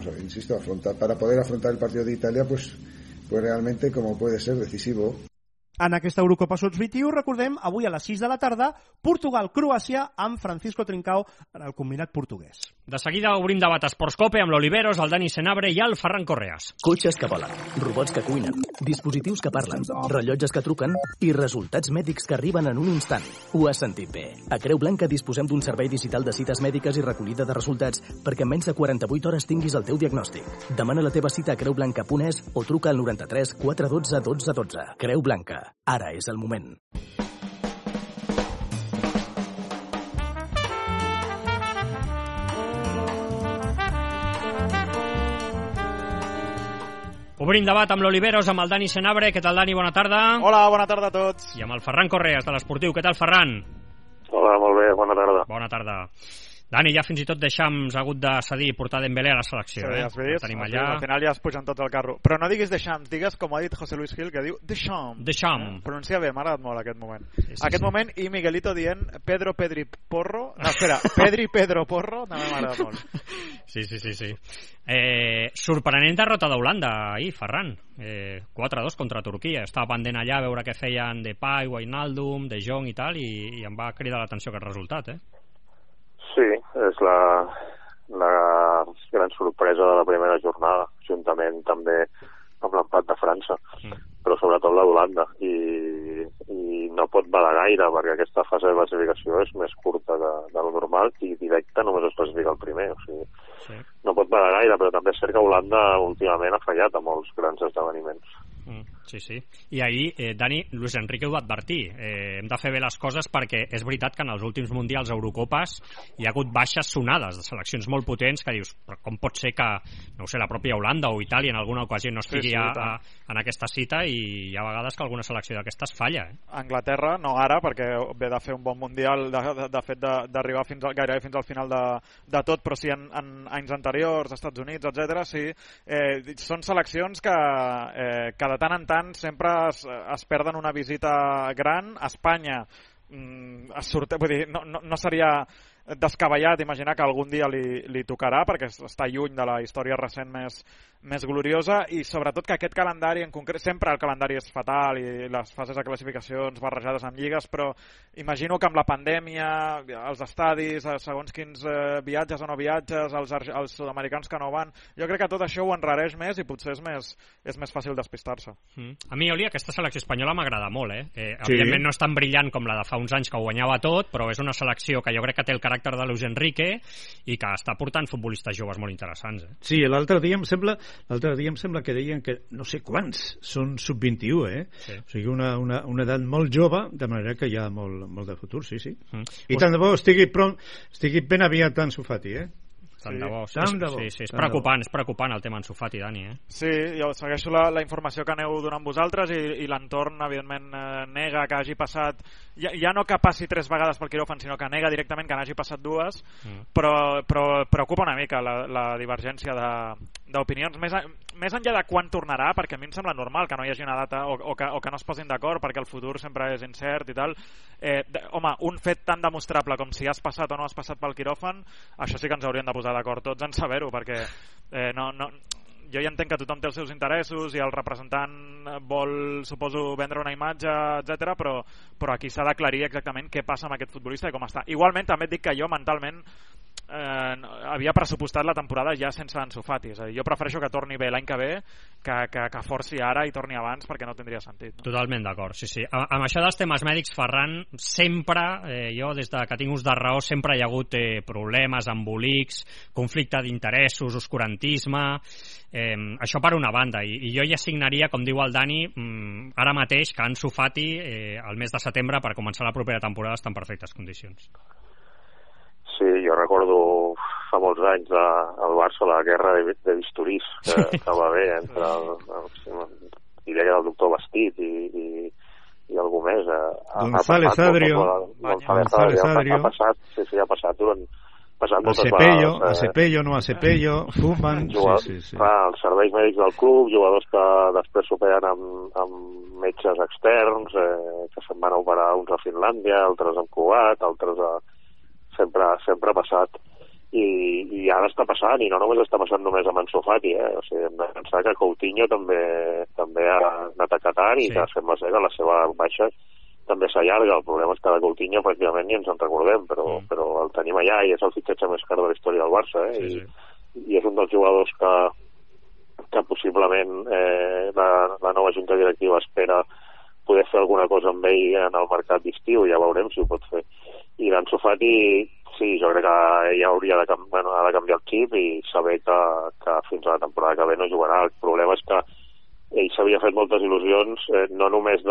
para poder afrontar el partido de Italia, pues realmente como puede ser decisivo. En aquesta Eurocopa Sub-21, recordem, avui a les 6 de la tarda, Portugal-Croàcia amb Francisco Trincao en el combinat portuguès. De seguida obrim debat a Esports Cope amb l'Oliveros, el Dani Senabre i el Ferran Correas. Cotxes que volen, robots que cuinen, dispositius que parlen, rellotges que truquen i resultats mèdics que arriben en un instant. Ho has sentit bé. A Creu Blanca disposem d'un servei digital de cites mèdiques i recollida de resultats perquè en menys de 48 hores tinguis el teu diagnòstic. Demana la teva cita a creublanca.es o truca al 93 412 12 12. Creu Blanca. Ara és el moment. Obrim debat amb l'Oliveros, amb el Dani Senabre. Què tal, Dani? Bona tarda. Hola, bona tarda a tots. I amb el Ferran Correas, de l'Esportiu. Què tal, Ferran? Hola, molt bé, bona tarda. Bona tarda. Dani, ja fins i tot Deschamps ha hagut de cedir i portar Dembélé a la selecció. Sí, has vist? Tenim allà. Al final ja es pugen tots al carro. Però no diguis Deschamps, digues com ha dit José Luis Gil, que diu Deschamps. Deschamps. Pronuncia bé, m'ha agradat molt aquest moment. Sí, aquest moment i Miguelito dient Pedri Porro. No, espera, Pedro Porro, també m'ha agradat molt. Sí. Sorprenent derrota d'Holanda ahir, Ferran. 4-2 contra Turquia. Estava pendent allà a veure què feien Depay, Wijnaldum, De Jong i tal, i em va cridar l'atenció aquest resultat, Sí, és la gran sorpresa de la primera jornada, juntament també amb l'empat de França, però sobretot la d'Holanda, i no pot badar gaire perquè aquesta fase de classificació és més curta de lo normal i directa només es classifica el primer, o sigui, no pot badar gaire, però també és cert que Holanda últimament ha fallat a molts grans esdeveniments. Sí. I ahir, Dani, Luis Enrique ho va advertir. Hem de fer bé les coses perquè és veritat que en els últims mundials Eurocopes hi ha hagut baixes sonades de seleccions molt potents que dius, però com pot ser que, no sé, la pròpia Holanda o Itàlia en alguna ocasió no estigui en aquesta cita, i hi ha vegades que alguna selecció d'aquestes falla. Anglaterra, no ara, perquè ve de fer un bon mundial, de fet d'arribar gairebé fins al final de tot, però sí en anys anteriors, Estats Units, etc. Sí, són seleccions que de tant en tant sempre es perden una visita gran. A Espanya vull dir, no seria descabellat imaginar que algun dia li tocarà, perquè està lluny de la història recent més gloriosa, i sobretot que aquest calendari en concret, sempre el calendari és fatal i les fases de classificacions barrejades amb lligues, però imagino que amb la pandèmia, els estadis, segons quins viatges o no viatges, els sud-americans que no van, jo crec que tot això ho enrareix més i potser és més fàcil despistar-se. A mi, Oli, aquesta selecció espanyola m'agrada molt, evidentment no és tan brillant com la de fa uns anys que ho guanyava tot, però és una selecció que jo crec que té el caràcter de Luis Enrique i que està portant futbolistes joves molt interessants. Sí, l'altre dia em sembla que deien que no sé quants són sub-21, Sí. O sigui, una edat molt jove, de manera que hi ha molt de futur, sí. I tant de bo estigui ben aviat Ansu Fati, Tant de bo. Sí, és preocupant el tema Ansu Fati, Dani. Sí, jo segueixo la informació que aneu donant vosaltres i l'entorn, evidentment, nega que hagi passat, ja no que passi 3 vegades pel quiròfan, sinó que nega directament que n'hagi passat 2, però preocupa una mica la divergència d'opinions, més enllà de quan tornarà, perquè a mi em sembla normal que no hi hagi una data o que no es posin d'acord, perquè el futur sempre és incert i tal. Home, un fet tan demostrable com si has passat o no has passat pel quiròfan, això sí que ens haurien de posar d'acord tots en saber-ho, perquè jo ja entenc que tothom té els seus interessos i el representant vol, suposo, vendre una imatge, etc. però aquí s'ha d'aclarir exactament què passa amb aquest futbolista i com està. Igualment, també et dic que jo mentalment havia pressupostat la temporada ja sense Ansu Fati, és a dir, jo prefereixo que torni bé l'any que ve que forci ara i torni abans, perquè no tindria sentit, no? Totalment d'acord, sí. Amb això dels temes mèdics, Ferran, sempre, jo des que tinc ús de raó, sempre hi ha hagut problemes, embolics, conflicte d'interessos, oscurantisme, això per una banda, i jo ja assignaria, com diu el Dani, ara mateix que Ansu Fati el mes de setembre per començar la propera temporada està en perfectes condicions. Sí, jo recordo fa molts anys al Barça la guerra de bisturís que va haver entre diria que era el doctor Bastit i algú més. González Adrio. Ha passat durant moltes vegades. A Cepello, no a Cepello, fumen... Sí. Els serveis mèdics del club, jugadors que després s'operen amb metges externs, que se'n van operar uns a Finlàndia, altres en Cugat, altres sempre ha passat. i ara està passant, i no només està passant només amb Ansu Fati, o sigui, hem de pensar que Coutinho també ha anat a Qatar i que sembla ser que la seva baixa també s'allarga. El problema és que de Coutinho pràcticament ni ens en recordem, però el tenim allà i és el fitxatge més car de la història del Barça, i és un dels jugadors que possiblement la nova junta directiva espera poder fer alguna cosa amb ell en el mercat d'estiu, ja veurem si ho pot fer. I l'Ansu Fati, sí, jo crec que ella hauria de canviar el xip i saber que fins a la temporada que ve no jugarà. El problema és que ell s'havia fet moltes il·lusions, no només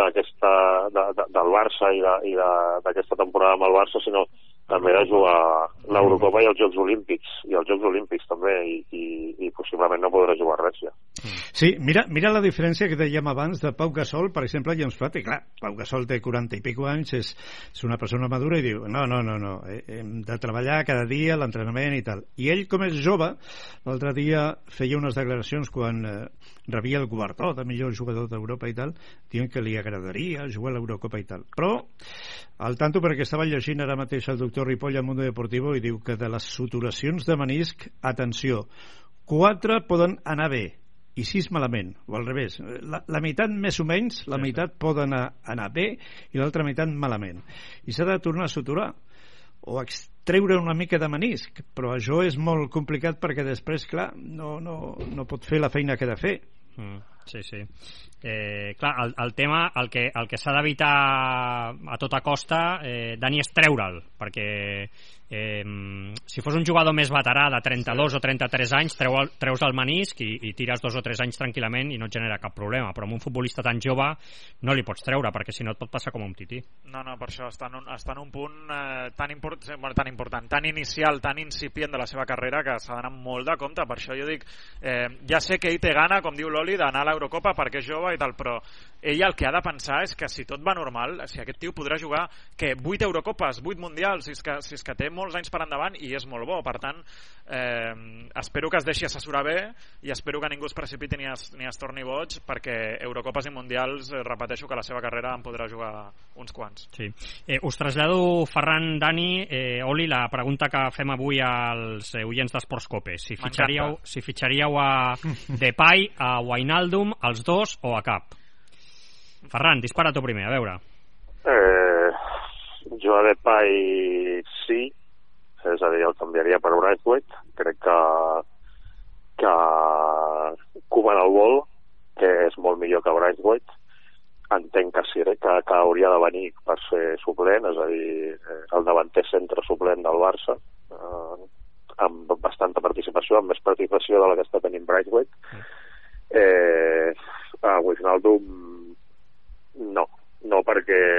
del Barça i d'aquesta temporada amb el Barça, sinó també de jugar l'Eurocopa i els Jocs Olímpics també, i possiblement no podrà jugar res ja. Sí, mira la diferència que dèiem abans de Pau Gasol, per exemple, i Ansu Fati. Clar, Pau Gasol té 40 i pico anys, és una persona madura i diu, no, hem de treballar cada dia, l'entrenament i tal. I ell, com és jove, l'altre dia feia unes declaracions quan rebia el guardó de millor jugador d'Europa i tal, diuen que li agradaria jugar a l'Eurocopa i tal. Però, al tanto, perquè estava llegint ara mateix el doctor Ripoll al Mundo Deportivo i diu que de les suturacions de menisc, atenció, 4 poden anar bé i 6 malament, o al revés. La meitat més o menys, la meitat poden anar bé i l'altra meitat malament. I s'ha de tornar a suturar o extreure una mica de menisc, però això és molt complicat perquè després, clar, no pot fer la feina que ha de fer. Sí. Clar, el tema, el que s'ha d'evitar a tota costa, Dani, és treure'l, perquè si fos un jugador més veterà de 32 o 33 anys treus el menisc i tires 2 o 3 anys tranquil·lament i no et genera cap problema, però amb un futbolista tan jove no li pots treure, perquè si no et pot passar com un tití. No, per això està en un punt tan important, tan inicial, tan incipient de la seva carrera, que s'ha d'anar molt de compte. Per això jo dic, ja sé que ell té gana, com diu l'Oli, d'anar a l'Eurocopa perquè és jove i tal, però ell el que ha de pensar és que si tot va normal, si aquest tio podrà jugar 8 Eurocopes, 8 Mundials, si és que té molts anys per endavant i és molt bo. Per tant, espero que es deixi assessorar bé i espero que ningú es precipiti ni es torni boig, perquè Eurocopes i Mundials, repeteixo que la seva carrera en podrà jugar uns quants. Sí. Us trasllado, Ferran, Dani, Oli, la pregunta que fem avui als oients d'Esports Cope. Si fitxaríeu a Depay, a Wijnaldum, als dos o a cap? Ferran, dispara tu primer, a veure. Jo a Depay sí, és a dir, el canviaria per Braithwaite. Crec que Koeman el vol, que és molt millor que Braithwaite. Entenc que hauria de venir per ser suplent, és a dir, el davanter centre suplent del Barça, amb bastanta participació, amb més participació de la que està tenint Braithwaite. A Wijnaldum no,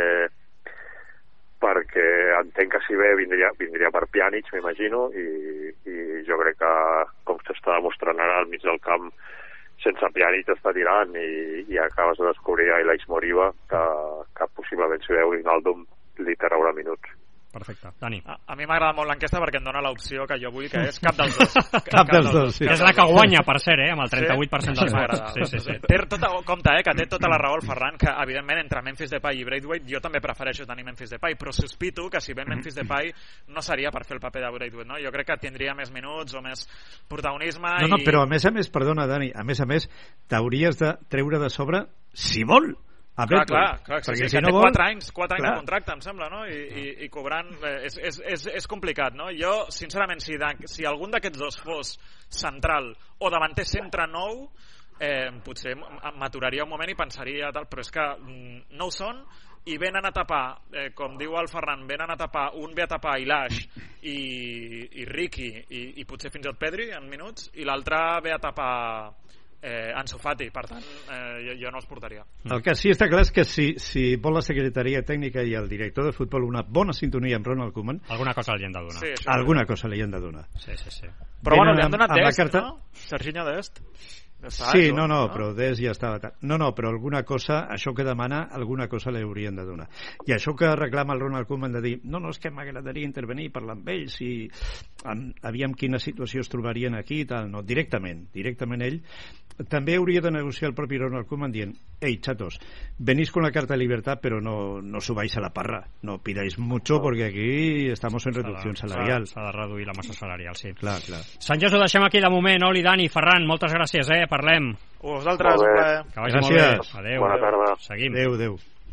perquè entenc que si bé vindria per Pjanic, m'imagino, i jo crec que, com s'està demostrant ara al mig del camp, sense Pjanic està tirant i acabes de descobrir a Ilaix Moriba que possiblement si veu Wijnaldum li traurà minuts. Perfecte. Dani. A mi m'agrada molt l'enquesta perquè em dona l'opció que jo vull, que és cap dels dos. Cap dels dos, sí. És la que guanya, per cert, amb el 38% dels vots. Sí. Compte, que té tota la raó el Ferran, que evidentment entre Memphis Depay i Braithwaite jo també prefereixo tenir Memphis Depay, però sospito que si ve Memphis Depay no seria per fer el paper de Braithwaite, no? Jo crec que tindria més minuts o més protagonisme. No, però a més, perdona, Dani, a més, t'hauries de treure de sobre si vol. Clar, perquè si no vol... 4 anys de contracte, em sembla, no? I cobrant... És complicat, no? Jo, sincerament, si algun d'aquests dos fos central o davanter centre nou, potser m'aturaria un moment i pensaria tal, però és que no ho són i venen a tapar, com diu el Ferran, un ve a tapar Ilaix i Riqui i potser fins i tot Pedri en minuts, i l'altre ve a tapar Ansu Fati, per tant jo no els portaria. El que sí està clar és que si vol la secretaria tècnica i el director de futbol una bona sintonia amb Ronald Koeman, alguna cosa li han de donar. Alguna cosa li han de donar. Sí. Però bueno, li han donat Dest, no? Serginho Dest. Sí, no, però Des ja estava... No, però alguna cosa, això que demana, alguna cosa li haurien de donar. I això que reclama el Ronald Koeman de dir no, és que m'agradaria intervenir i parlar amb ells i aviam quina situació es trobarien aquí i tal, no, directament ell també hauria de negociar el propi Ronald Koeman dient, chatos, venís con la carta de libertad pero no subáis a la parra, no pidáis mucho porque aquí estamos en reducción salarial. S'ha de reduir la massa salarial, sí. Clar. Sánchez, ho deixem aquí de moment, Oli, Dani, Ferran, moltes gràcies, parlem. Vosaltres, un plaer. Que vagi molt bé. Adéu. Bona tarda. Seguim. Adéu.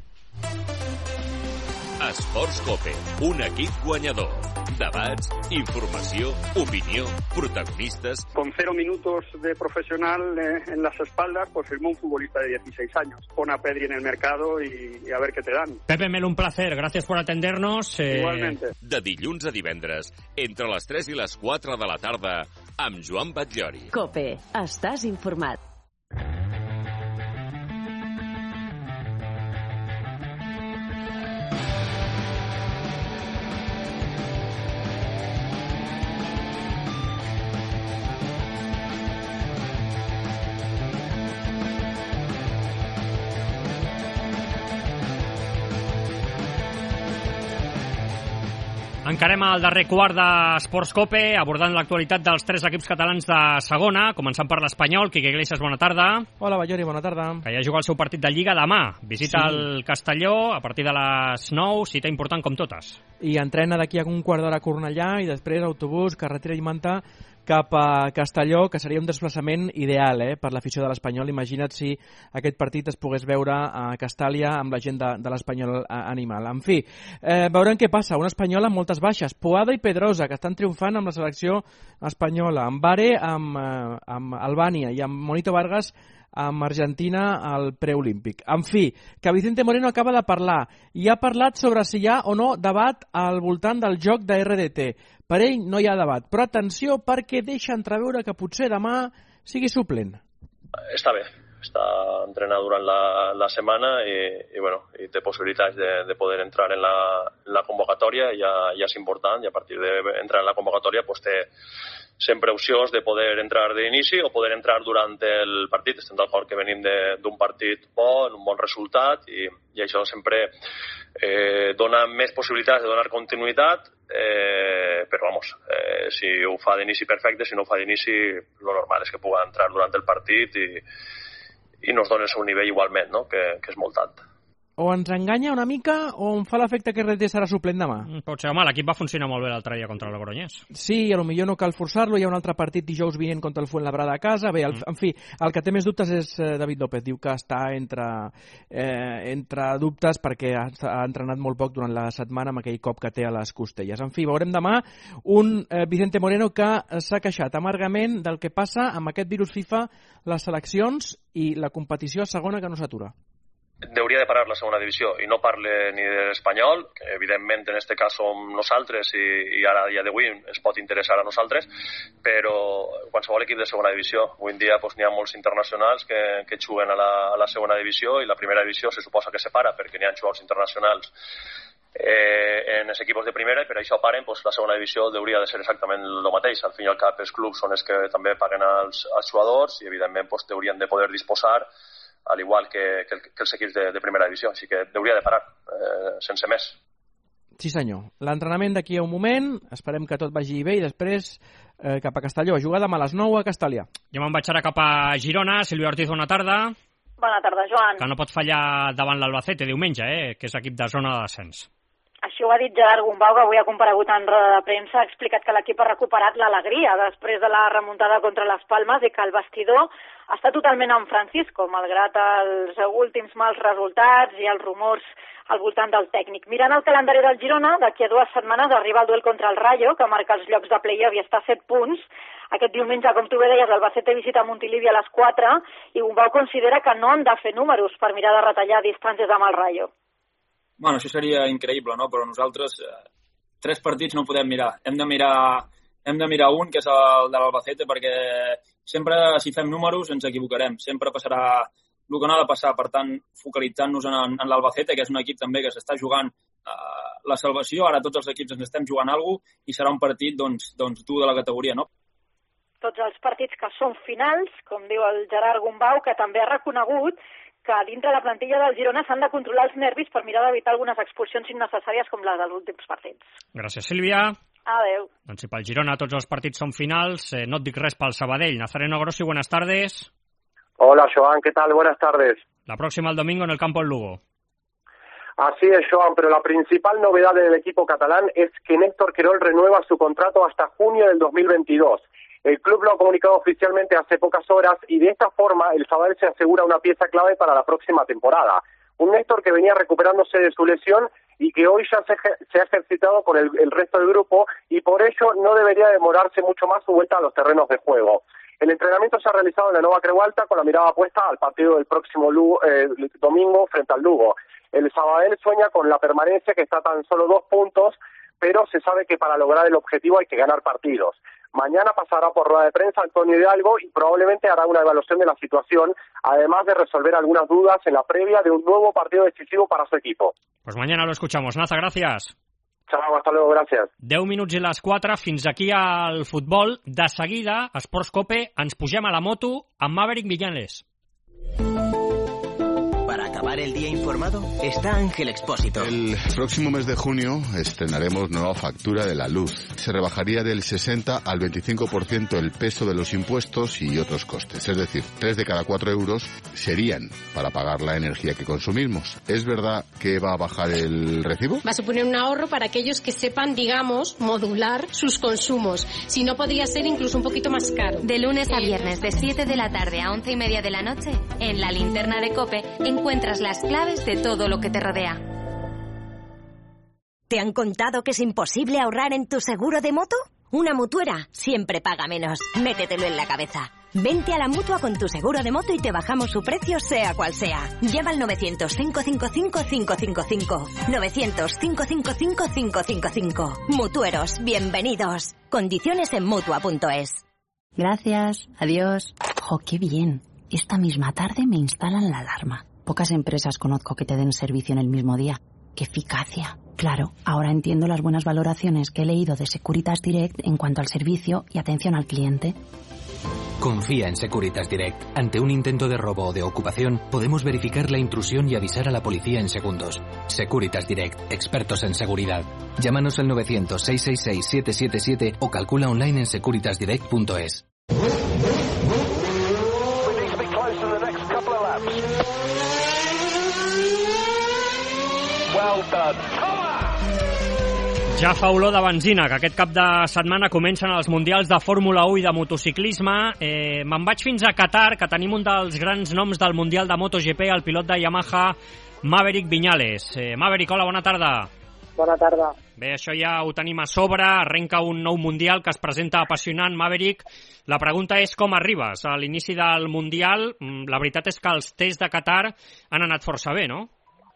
Esports Cope, un equip guanyador. Debats, informació, opinió, protagonistas. Con 0 minutos de profesional en las espaldas, pues firmó un futbolista de 16 años. Pon a Pedri en el mercado y a ver qué te dan. Pepe Mel, un placer. Gracias por atendernos. Igualmente. De dilluns a divendres, entre les 3 i les 4 de la tarda, amb Joan Batllori. Cope, estàs informat. Encarem el darrer quart d'Esports Cope, abordant l'actualitat dels 3 equips catalans de segona, començant per l'Espanyol. Quique Iglesias, bona tarda. Hola, Batllori, bona tarda. Que ja juga el seu partit de Lliga demà. Visita el Castelló a partir de les 9, cita important com totes. I entrena d'aquí a un quart d'hora a Cornellà i després autobús, carretera i manta cap a Castelló, que seria un desplaçament ideal per l'afició de l'Espanyol. Imagina't si aquest partit es pogués veure a Castàlia amb la gent de l'Espanyol animal. En fi, veurem què passa. Un Espanyol amb moltes baixes. Poada i Pedrosa, que estan triomfant amb la selecció espanyola. Amb Bare, amb Albània i amb Monito Vargas amb Argentina al preolímpic. En fi, que Vicente Moreno acaba de parlar i ha parlat sobre si hi ha o no debat al voltant del joc de RDT. Per ell no hi ha debat, però atenció perquè deixa entreveure que potser demà sigui suplent. Està bé, està entrenant durant la setmana i té possibilitats de poder entrar en la convocatòria, ja és important, i a partir d'entrar en la convocatòria pues té sempre opcions de poder entrar d'inici o poder entrar durant el partit. Estem d'acord que venim d'un partit bo, un bon resultat, i això sempre dona més possibilitats de donar continuïtat, però si ho fa d'inici perfecte, si no ho fa d'inici, el normal és que pugui entrar durant el partit i nos dona el seu nivell igualment, no? que és molt alt. O ens enganya una mica o em fa l'efecte que RT serà suplent demà? Pot ser, home, l'equip va funcionar molt bé l'altre dia contra el Logroñés. Sí, a lo millor no cal forçar-lo, hi ha un altre partit dijous vinent contra el Fuenlabrada a casa. Bé, en fi, el que té més dubtes és David López, diu que està entre dubtes perquè ha entrenat molt poc durant la setmana amb aquell cop que té a les costelles. En fi, veurem demà un Vicente Moreno que s'ha queixat amargament del que passa amb aquest virus FIFA, les seleccions i la competició a segona que no s'atura. Hauria de parar la segona divisió i no parle ni de l'Espanyol, que evidentment en aquest cas som nosaltres i ara a dia d'avui es pot interessar a nosaltres, però qualsevol equip de segona divisió. Avui en dia n'hi ha molts internacionals que juguen a la segona divisió i la primera divisió se suposa que separa perquè n'hi ha jugadors internacionals en els equips de primera i per això paren, la segona divisió hauria de ser exactament el mateix. Al fin i al cap els clubs són els que també paguen als jugadors i evidentment haurien de poder disposar al igual que els equips de primera divisió, així que hauria de parar, sense més. Sí senyor, l'entrenament d'aquí a un moment, esperem que tot vagi bé i després cap a Castelló, a jugar demà a les 9 a Castàlia. Jo me'n vaig ara cap a Girona. Sílvia Ortiz, bona tarda. Bona tarda, Joan. Que no pot fallar davant l'Albacete diumenge, que és equip de zona de descens. Així ho ha dit Gerard Gumbau, que avui ha comparegut en roda de premsa, ha explicat que l'equip ha recuperat l'alegria després de la remuntada contra les Palmes i que el vestidor està totalment en Francisco, malgrat els últims mals resultats i els rumors al voltant del tècnic. Mirant el calendari del Girona, d'aquí a 2 setmanes arriba el duel contra el Rayo, que marca els llocs de play-off i està a 7 punts. Aquest diumenge, com tu bé deies, l'Albacete visita Montilivi a les 4 i Gumbau considera que no han de fer números per mirar de retallar distàncies amb el Rayo. Bueno, això seria increïble, no? Però nosaltres 3 partits no podem mirar. Hem de mirar un, que és el de l'Albacete, perquè sempre, si fem números, ens equivocarem. Sempre passarà el que no ha de passar. Per tant, focalitzant-nos en l'Albacete, que és un equip també que s'està jugant la salvació. Ara tots els equips ens estem jugant alguna cosa i serà un partit dur de la categoria, no? tots els partits que són finals, com diu el Gerard Gumbau, que també ha reconegut que dintre la plantilla del Girona s'han de controlar els nervis per mirar d'evitar algunes expulsions innecessàries com les dels últims partits. Gràcies, Sílvia. Adeu. Doncs si pel Girona tots els partits són finals, no et dic res pel Sabadell. Nazareno Grossi, buenas tardes. Hola, Joan, ¿qué tal? Buenas tardes. La próxima el domingo en el campo en Lugo. Así es, Joan, pero la principal novedad del equipo catalán es que Néstor Querol renueva su contrato hasta junio del 2022. El club lo ha comunicado oficialmente hace pocas horas y de esta forma el Sabadell se asegura una pieza clave para la próxima temporada. Un Néstor que venía recuperándose de su lesión y que hoy ya se ha ejercitado con el resto del grupo y por ello no debería demorarse mucho más su vuelta a los terrenos de juego. El entrenamiento se ha realizado en la Nova Creu Alta con la mirada puesta al partido del próximo domingo frente al Lugo. El Sabadell sueña con la permanencia, que está a tan solo 2 puntos, pero se sabe que para lograr el objetivo hay que ganar partidos. Mañana pasará por rueda de prensa Antonio Hidalgo y probablemente hará una evaluación de la situación, además de resolver algunas dudas en la previa de un nuevo partido decisivo para su equipo. Pues mañana lo escuchamos. Naza, gracias. Chao, hasta luego, gràcies. 10 minuts i les 4, fins aquí al futbol. De seguida, a Esports Cope, ens pugem a la moto amb Maverick Viñales. Para acabar el día informado, está Ángel Expósito. El próximo mes de junio estrenaremos nueva factura de la luz. Se rebajaría del 60 al 25% el peso de los impuestos y otros costes. Es decir, 3 de cada 4 euros serían para pagar la energía que consumimos. ¿Es verdad que va a bajar el recibo? Va a suponer un ahorro para aquellos que sepan, digamos, modular sus consumos. Si no, podría ser incluso un poquito más caro. De lunes a viernes, de 7 de la tarde a 11:30 de la noche, en la linterna de COPE, encuentras las claves de todo lo que te rodea. ¿Te han contado que es imposible ahorrar en tu seguro de moto? Una mutuera siempre paga menos. Métetelo en la cabeza. Vente a la Mutua con tu seguro de moto y te bajamos su precio sea cual sea. Llama al 900-555-555. 900-555-555. Mutueros, bienvenidos. Condiciones en Mutua.es. Gracias, adiós. ¡Jo, qué bien! Esta misma tarde me instalan la alarma. Pocas empresas conozco que te den servicio en el mismo día. ¡Qué eficacia! Claro, ahora entiendo las buenas valoraciones que he leído de Securitas Direct en cuanto al servicio y atención al cliente. Confía en Securitas Direct. Ante un intento de robo o de ocupación, podemos verificar la intrusión y avisar a la policía en segundos. Securitas Direct, expertos en seguridad. Llámanos al 900-666-777 o calcula online en securitasdirect.es. Ja fa olor de benzina, que aquest cap de setmana comencen els Mundials de Fórmula 1 i de motociclisme. Me'n vaig fins a Qatar, que tenim un dels grans noms del Mundial de MotoGP, el pilot de Yamaha, Maverick Viñales. Maverick, hola, bona tarda. Bona tarda. Bé, això ja ho tenim a sobre, arrenca un nou Mundial que es presenta apassionant. Maverick, la pregunta és com arribes a l'inici del Mundial. La veritat és que els tests de Qatar han anat força bé, no?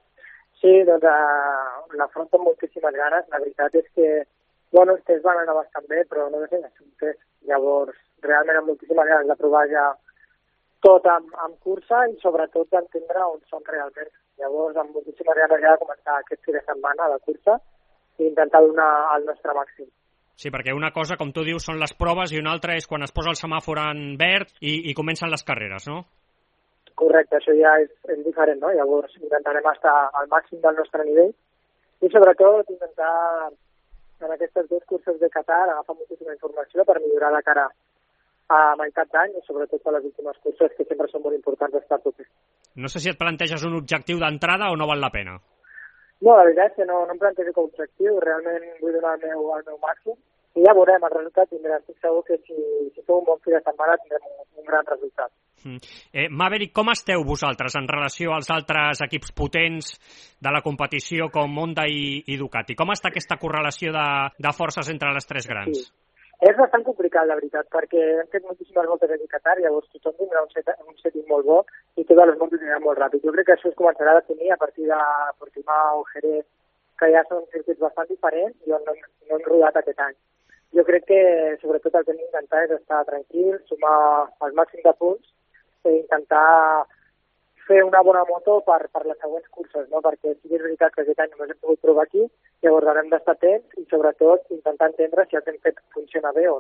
Sí, doncs l'afronto amb moltíssimes ganes. La veritat és que, bueno, els tests van anar bastant bé, però no deixen de ser un test. Llavors, realment amb moltíssimes ganes de provar ja tot amb cursa i sobretot d'entendre on som realment. Llavors, amb moltíssimes ganes ja de començar aquest fi de setmana de cursa i intentar donar el nostre màxim. Sí, perquè una cosa, com tu dius, són les proves i una altra és quan es posa el semàfor en verd i comencen les carreres, no? Correcte, això ja és diferent, no? Llavors intentarem estar al màxim del nostre nivell i sobretot intentar en aquestes 2 curses de Qatar agafar moltíssima informació per millorar de cara a meitat d'any i sobretot a les últimes curses que sempre són molt importants estar a tope. No sé si et planteges un objectiu d'entrada o no val la pena. No, la veritat és que no em plantejo com objectiu, realment vull donar el meu màxim i ja veurem el resultat i mira, estic segur que si feu un bon fi de setmana tindrem un gran resultat. Maverick, com esteu vosaltres en relació als altres equips potents de la competició com Honda i Ducati? Com està aquesta correlació de forces entre les 3 grans? Sí. És bastant complicat, la veritat, perquè hem fet moltíssimes voltes aquí a Qatar, llavors tothom tindrà un setting molt bo i totes les voltes aniran molt ràpid. Jo crec que això es començarà a definir a partir de Portimao o Jerez, que ja són circuits bastant diferents i on no hem rodat aquest any. Jo crec que sobretot el que hem d'intentar és estar tranquils, sumar el màxim de punts i intentar fer una bona moto per les següents curses, no? Perquè sí que és veritat que aquest any només hem pogut provar aquí, llavors haurem d'estar atents i sobretot intentar entendre si el que hem fet funciona bé o no.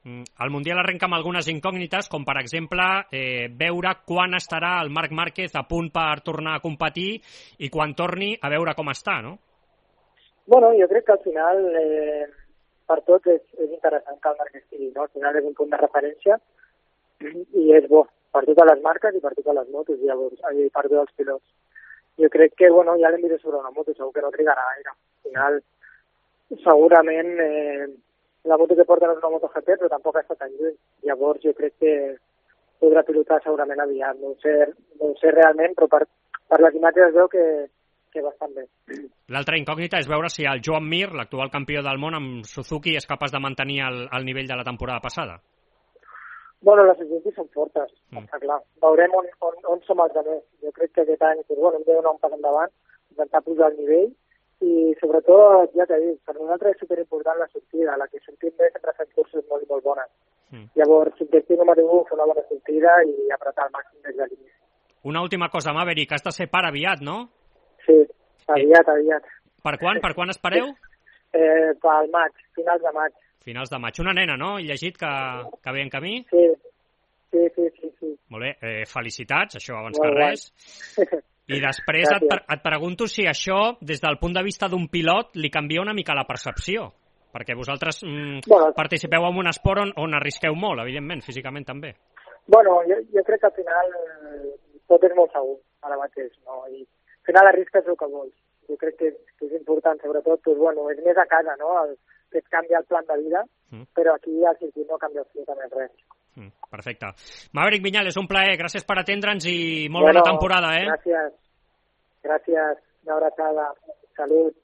El Mundial arrenca amb algunes incògnites, com per exemple veure quan estarà el Marc Márquez a punt per tornar a competir i quan torni a veure com està, no? Bueno, jo crec que al final per tots és interessant que el Marc estigui, no? Al final és un punt de referència i és bo per totes les marques i per totes les motos, llavors, i per tots els pilots. Jo crec que, bueno, ja l'hem vist sobre una moto, segur que no trigarà gaire. Al final, segurament, la moto que porta no és una MotoGP, però tampoc està tan lluny. Llavors, jo crec que podrà pilotar segurament aviat. No ho sé realment, però per les imatges es veu que bastant bé. L'altra incògnita és veure si el Joan Mir, l'actual campió del món amb Suzuki, és capaç de mantenir el nivell de la temporada passada. Bueno, les exigències són fortes, està clar. Veurem on som els altres. Jo crec que aquest any hem de donar un pas endavant, intentar pujar el nivell, i sobretot, ja t'he dit, per nosaltres és superimportant la sortida, la que sortim bé sempre fem cursos molt i molt bones. Llavors, objectiu número 1, fer una bona sortida i apretar al màxim des de l'inici. Una última cosa, Maverick, has de ser pare aviat, no? Sí, aviat. Per quan espereu? Pel maig, finals de maig. Finals de maig. Una nena, no? He llegit que ve en camí? Sí. Molt bé, felicitats, això abans que res. I després et pregunto si això, des del punt de vista d'un pilot, li canvia una mica la percepció, perquè vosaltres participeu en un esport on arrisqueu molt, evidentment, físicament també. Bueno, jo crec que al final tot és molt segur, ara mateix, no? I al final arrisques el que vols. Jo crec que és important, sobretot, doncs, bueno, és més a casa, no? Que et canvia el plan de vida, però aquí al circuit no canvia absolutament res. Perfecte. Maverick Viñales, un plaer, gràcies per atendre'ns i molt bona temporada, eh? Gràcies, una abraçada, salut.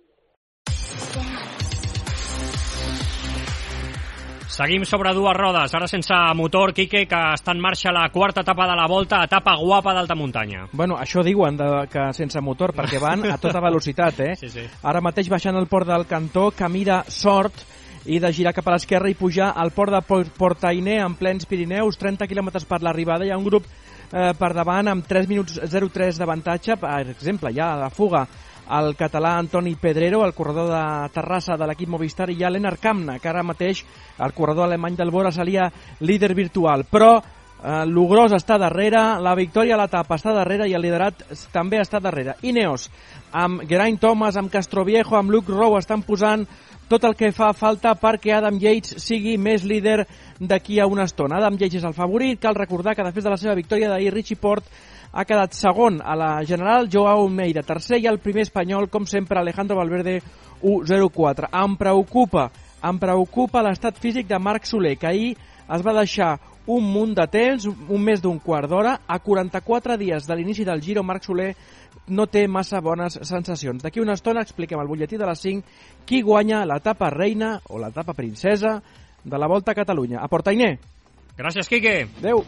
Seguim sobre dues rodes, ara sense motor, Quique, que està en marxa la quarta etapa de la Volta, etapa guapa d'alta muntanya. Bueno, això diuen que sense motor, perquè van a tota velocitat, eh? Sí. Ara mateix baixant el port del Cantó, camí de Sort, i de girar cap a l'esquerra i pujar al port de Portainer en plens Pirineus, 30 km per l'arribada. Hi ha un grup per davant amb 3 minuts 03 d'avantatge. Per exemple, hi ha la fuga el català Antoni Pedrero, el corredor de Terrassa de l'equip Movistar, i hi ha Lennart Kamna, que ara mateix el corredor alemany del Bora seria líder virtual. Però l'Ugrós està darrere, la victòria a l'etapa està darrere i el liderat també està darrere. Ineos, amb Geraint Thomas, amb Castroviejo, amb Luke Rowe, estan posant tot el que fa falta perquè Adam Yates sigui més líder d'aquí a una estona. Adam Yates és el favorit. Cal recordar que després de la seva victòria d'ahir, Richie Porte ha quedat segon a la general, Joao Almeida tercer, i el primer espanyol, com sempre, Alejandro Valverde, 1.04. Em preocupa l'estat físic de Marc Soler, que ahir es va deixar un munt de temps, un més d'un quart d'hora. A 44 dies de l'inici del Giro, Marc Soler no té massa bones sensacions. D'aquí una estona expliquem al butlletí de les 5 qui guanya l'etapa reina o l'etapa princesa de la Volta a Catalunya. A Portainer. Gràcies, Quique. Adéu.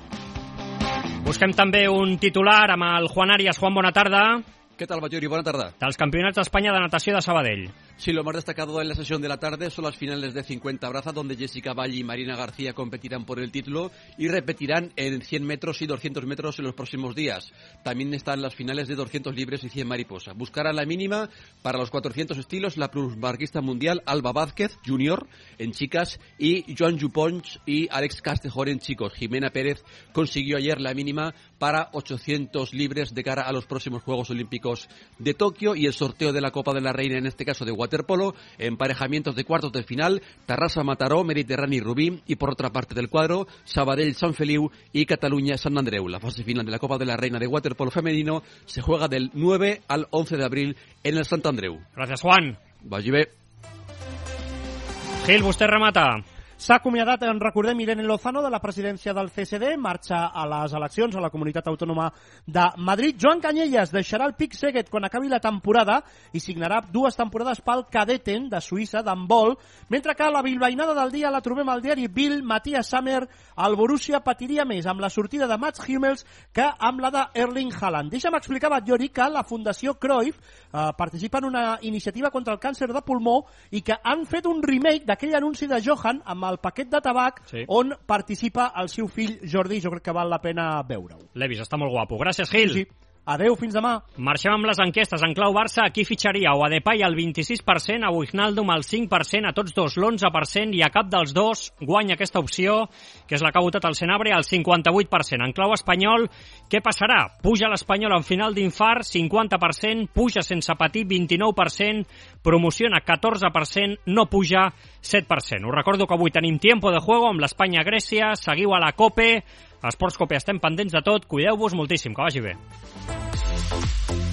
Busquem també un titular amb el Juan Arias. Juan, bona tarda. ¿Qué tal, Bayuri? Buena tarde. Dels Campionats d'Espanya de Natació de Sabadell. Sí, lo más destacado en la sesión de la tarde son las finales de 50 brazas, donde Jessica Valle y Marina García competirán por el título y repetirán en 100 metros y 200 metros en los próximos días. También están las finales de 200 libres y 100 mariposa. Buscarán la mínima para los 400 estilos la plusmarquista mundial Alba Vázquez Junior en chicas y Joan Juponch y Alex Castejón en chicos. Jimena Pérez consiguió ayer la mínima para 800 libres de cara a los próximos Juegos Olímpicos de Tokio, y el sorteo de la Copa de la Reina, en este caso de waterpolo, emparejamientos de cuartos de final, Tarrasa Mataró, Mediterráneo y Rubí, y por otra parte del cuadro, Sabadell Sant Feliu y Cataluña Sant Andreu. La fase final de la Copa de la Reina de waterpolo femenino se juega del 9 al 11 de abril en el Sant Andreu. Gràcies, Juan. Vagi bé. Gil, vostè remata. S'ha acomiadat, en recordem, Irene Lozano de la presidència del CSD, marxa a les eleccions a la Comunitat Autònoma de Madrid. Joan Canyelles deixarà el Pic Seguet quan acabi la temporada i signarà 2 temporades pel Cadeten de Suïssa d'handbol, mentre que la bilbaïnada del dia la trobem al diari Bild. Matthias Sammer, el Borussia patiria més amb la sortida de Mats Hummels que amb la de Erling Haaland. Deixa'm explicar, Batllori, que la Fundació Cruyff participa en una iniciativa contra el càncer de pulmó i que han fet un remake d'aquell anunci de Johan amb el paquet de tabac, sí, on participa el seu fill Jordi. Jo crec que val la pena veure-ho. L'he vist, està molt guapo. Gràcies, Gil. Sí. Adeu, fins demà. Marxem amb les enquestes. En clau Barça, a qui fitxaríeu? A Depay al 26%, a Wijnaldum al 5%, a tots dos l'11% i a cap dels dos guanya aquesta opció, que és la que ha votat el Senabre, al 58%. En clau espanyol, què passarà? Puja l'Espanyol en final d'infart, 50%, puja sense patir, 29%, promociona 14%, no puja 7%. Us recordo que avui tenim Tiempo de Juego amb l'Espanya-Grècia, seguiu a la COPE, a Esports COPE estem pendents de tot, cuideu-vos moltíssim, que vagi bé.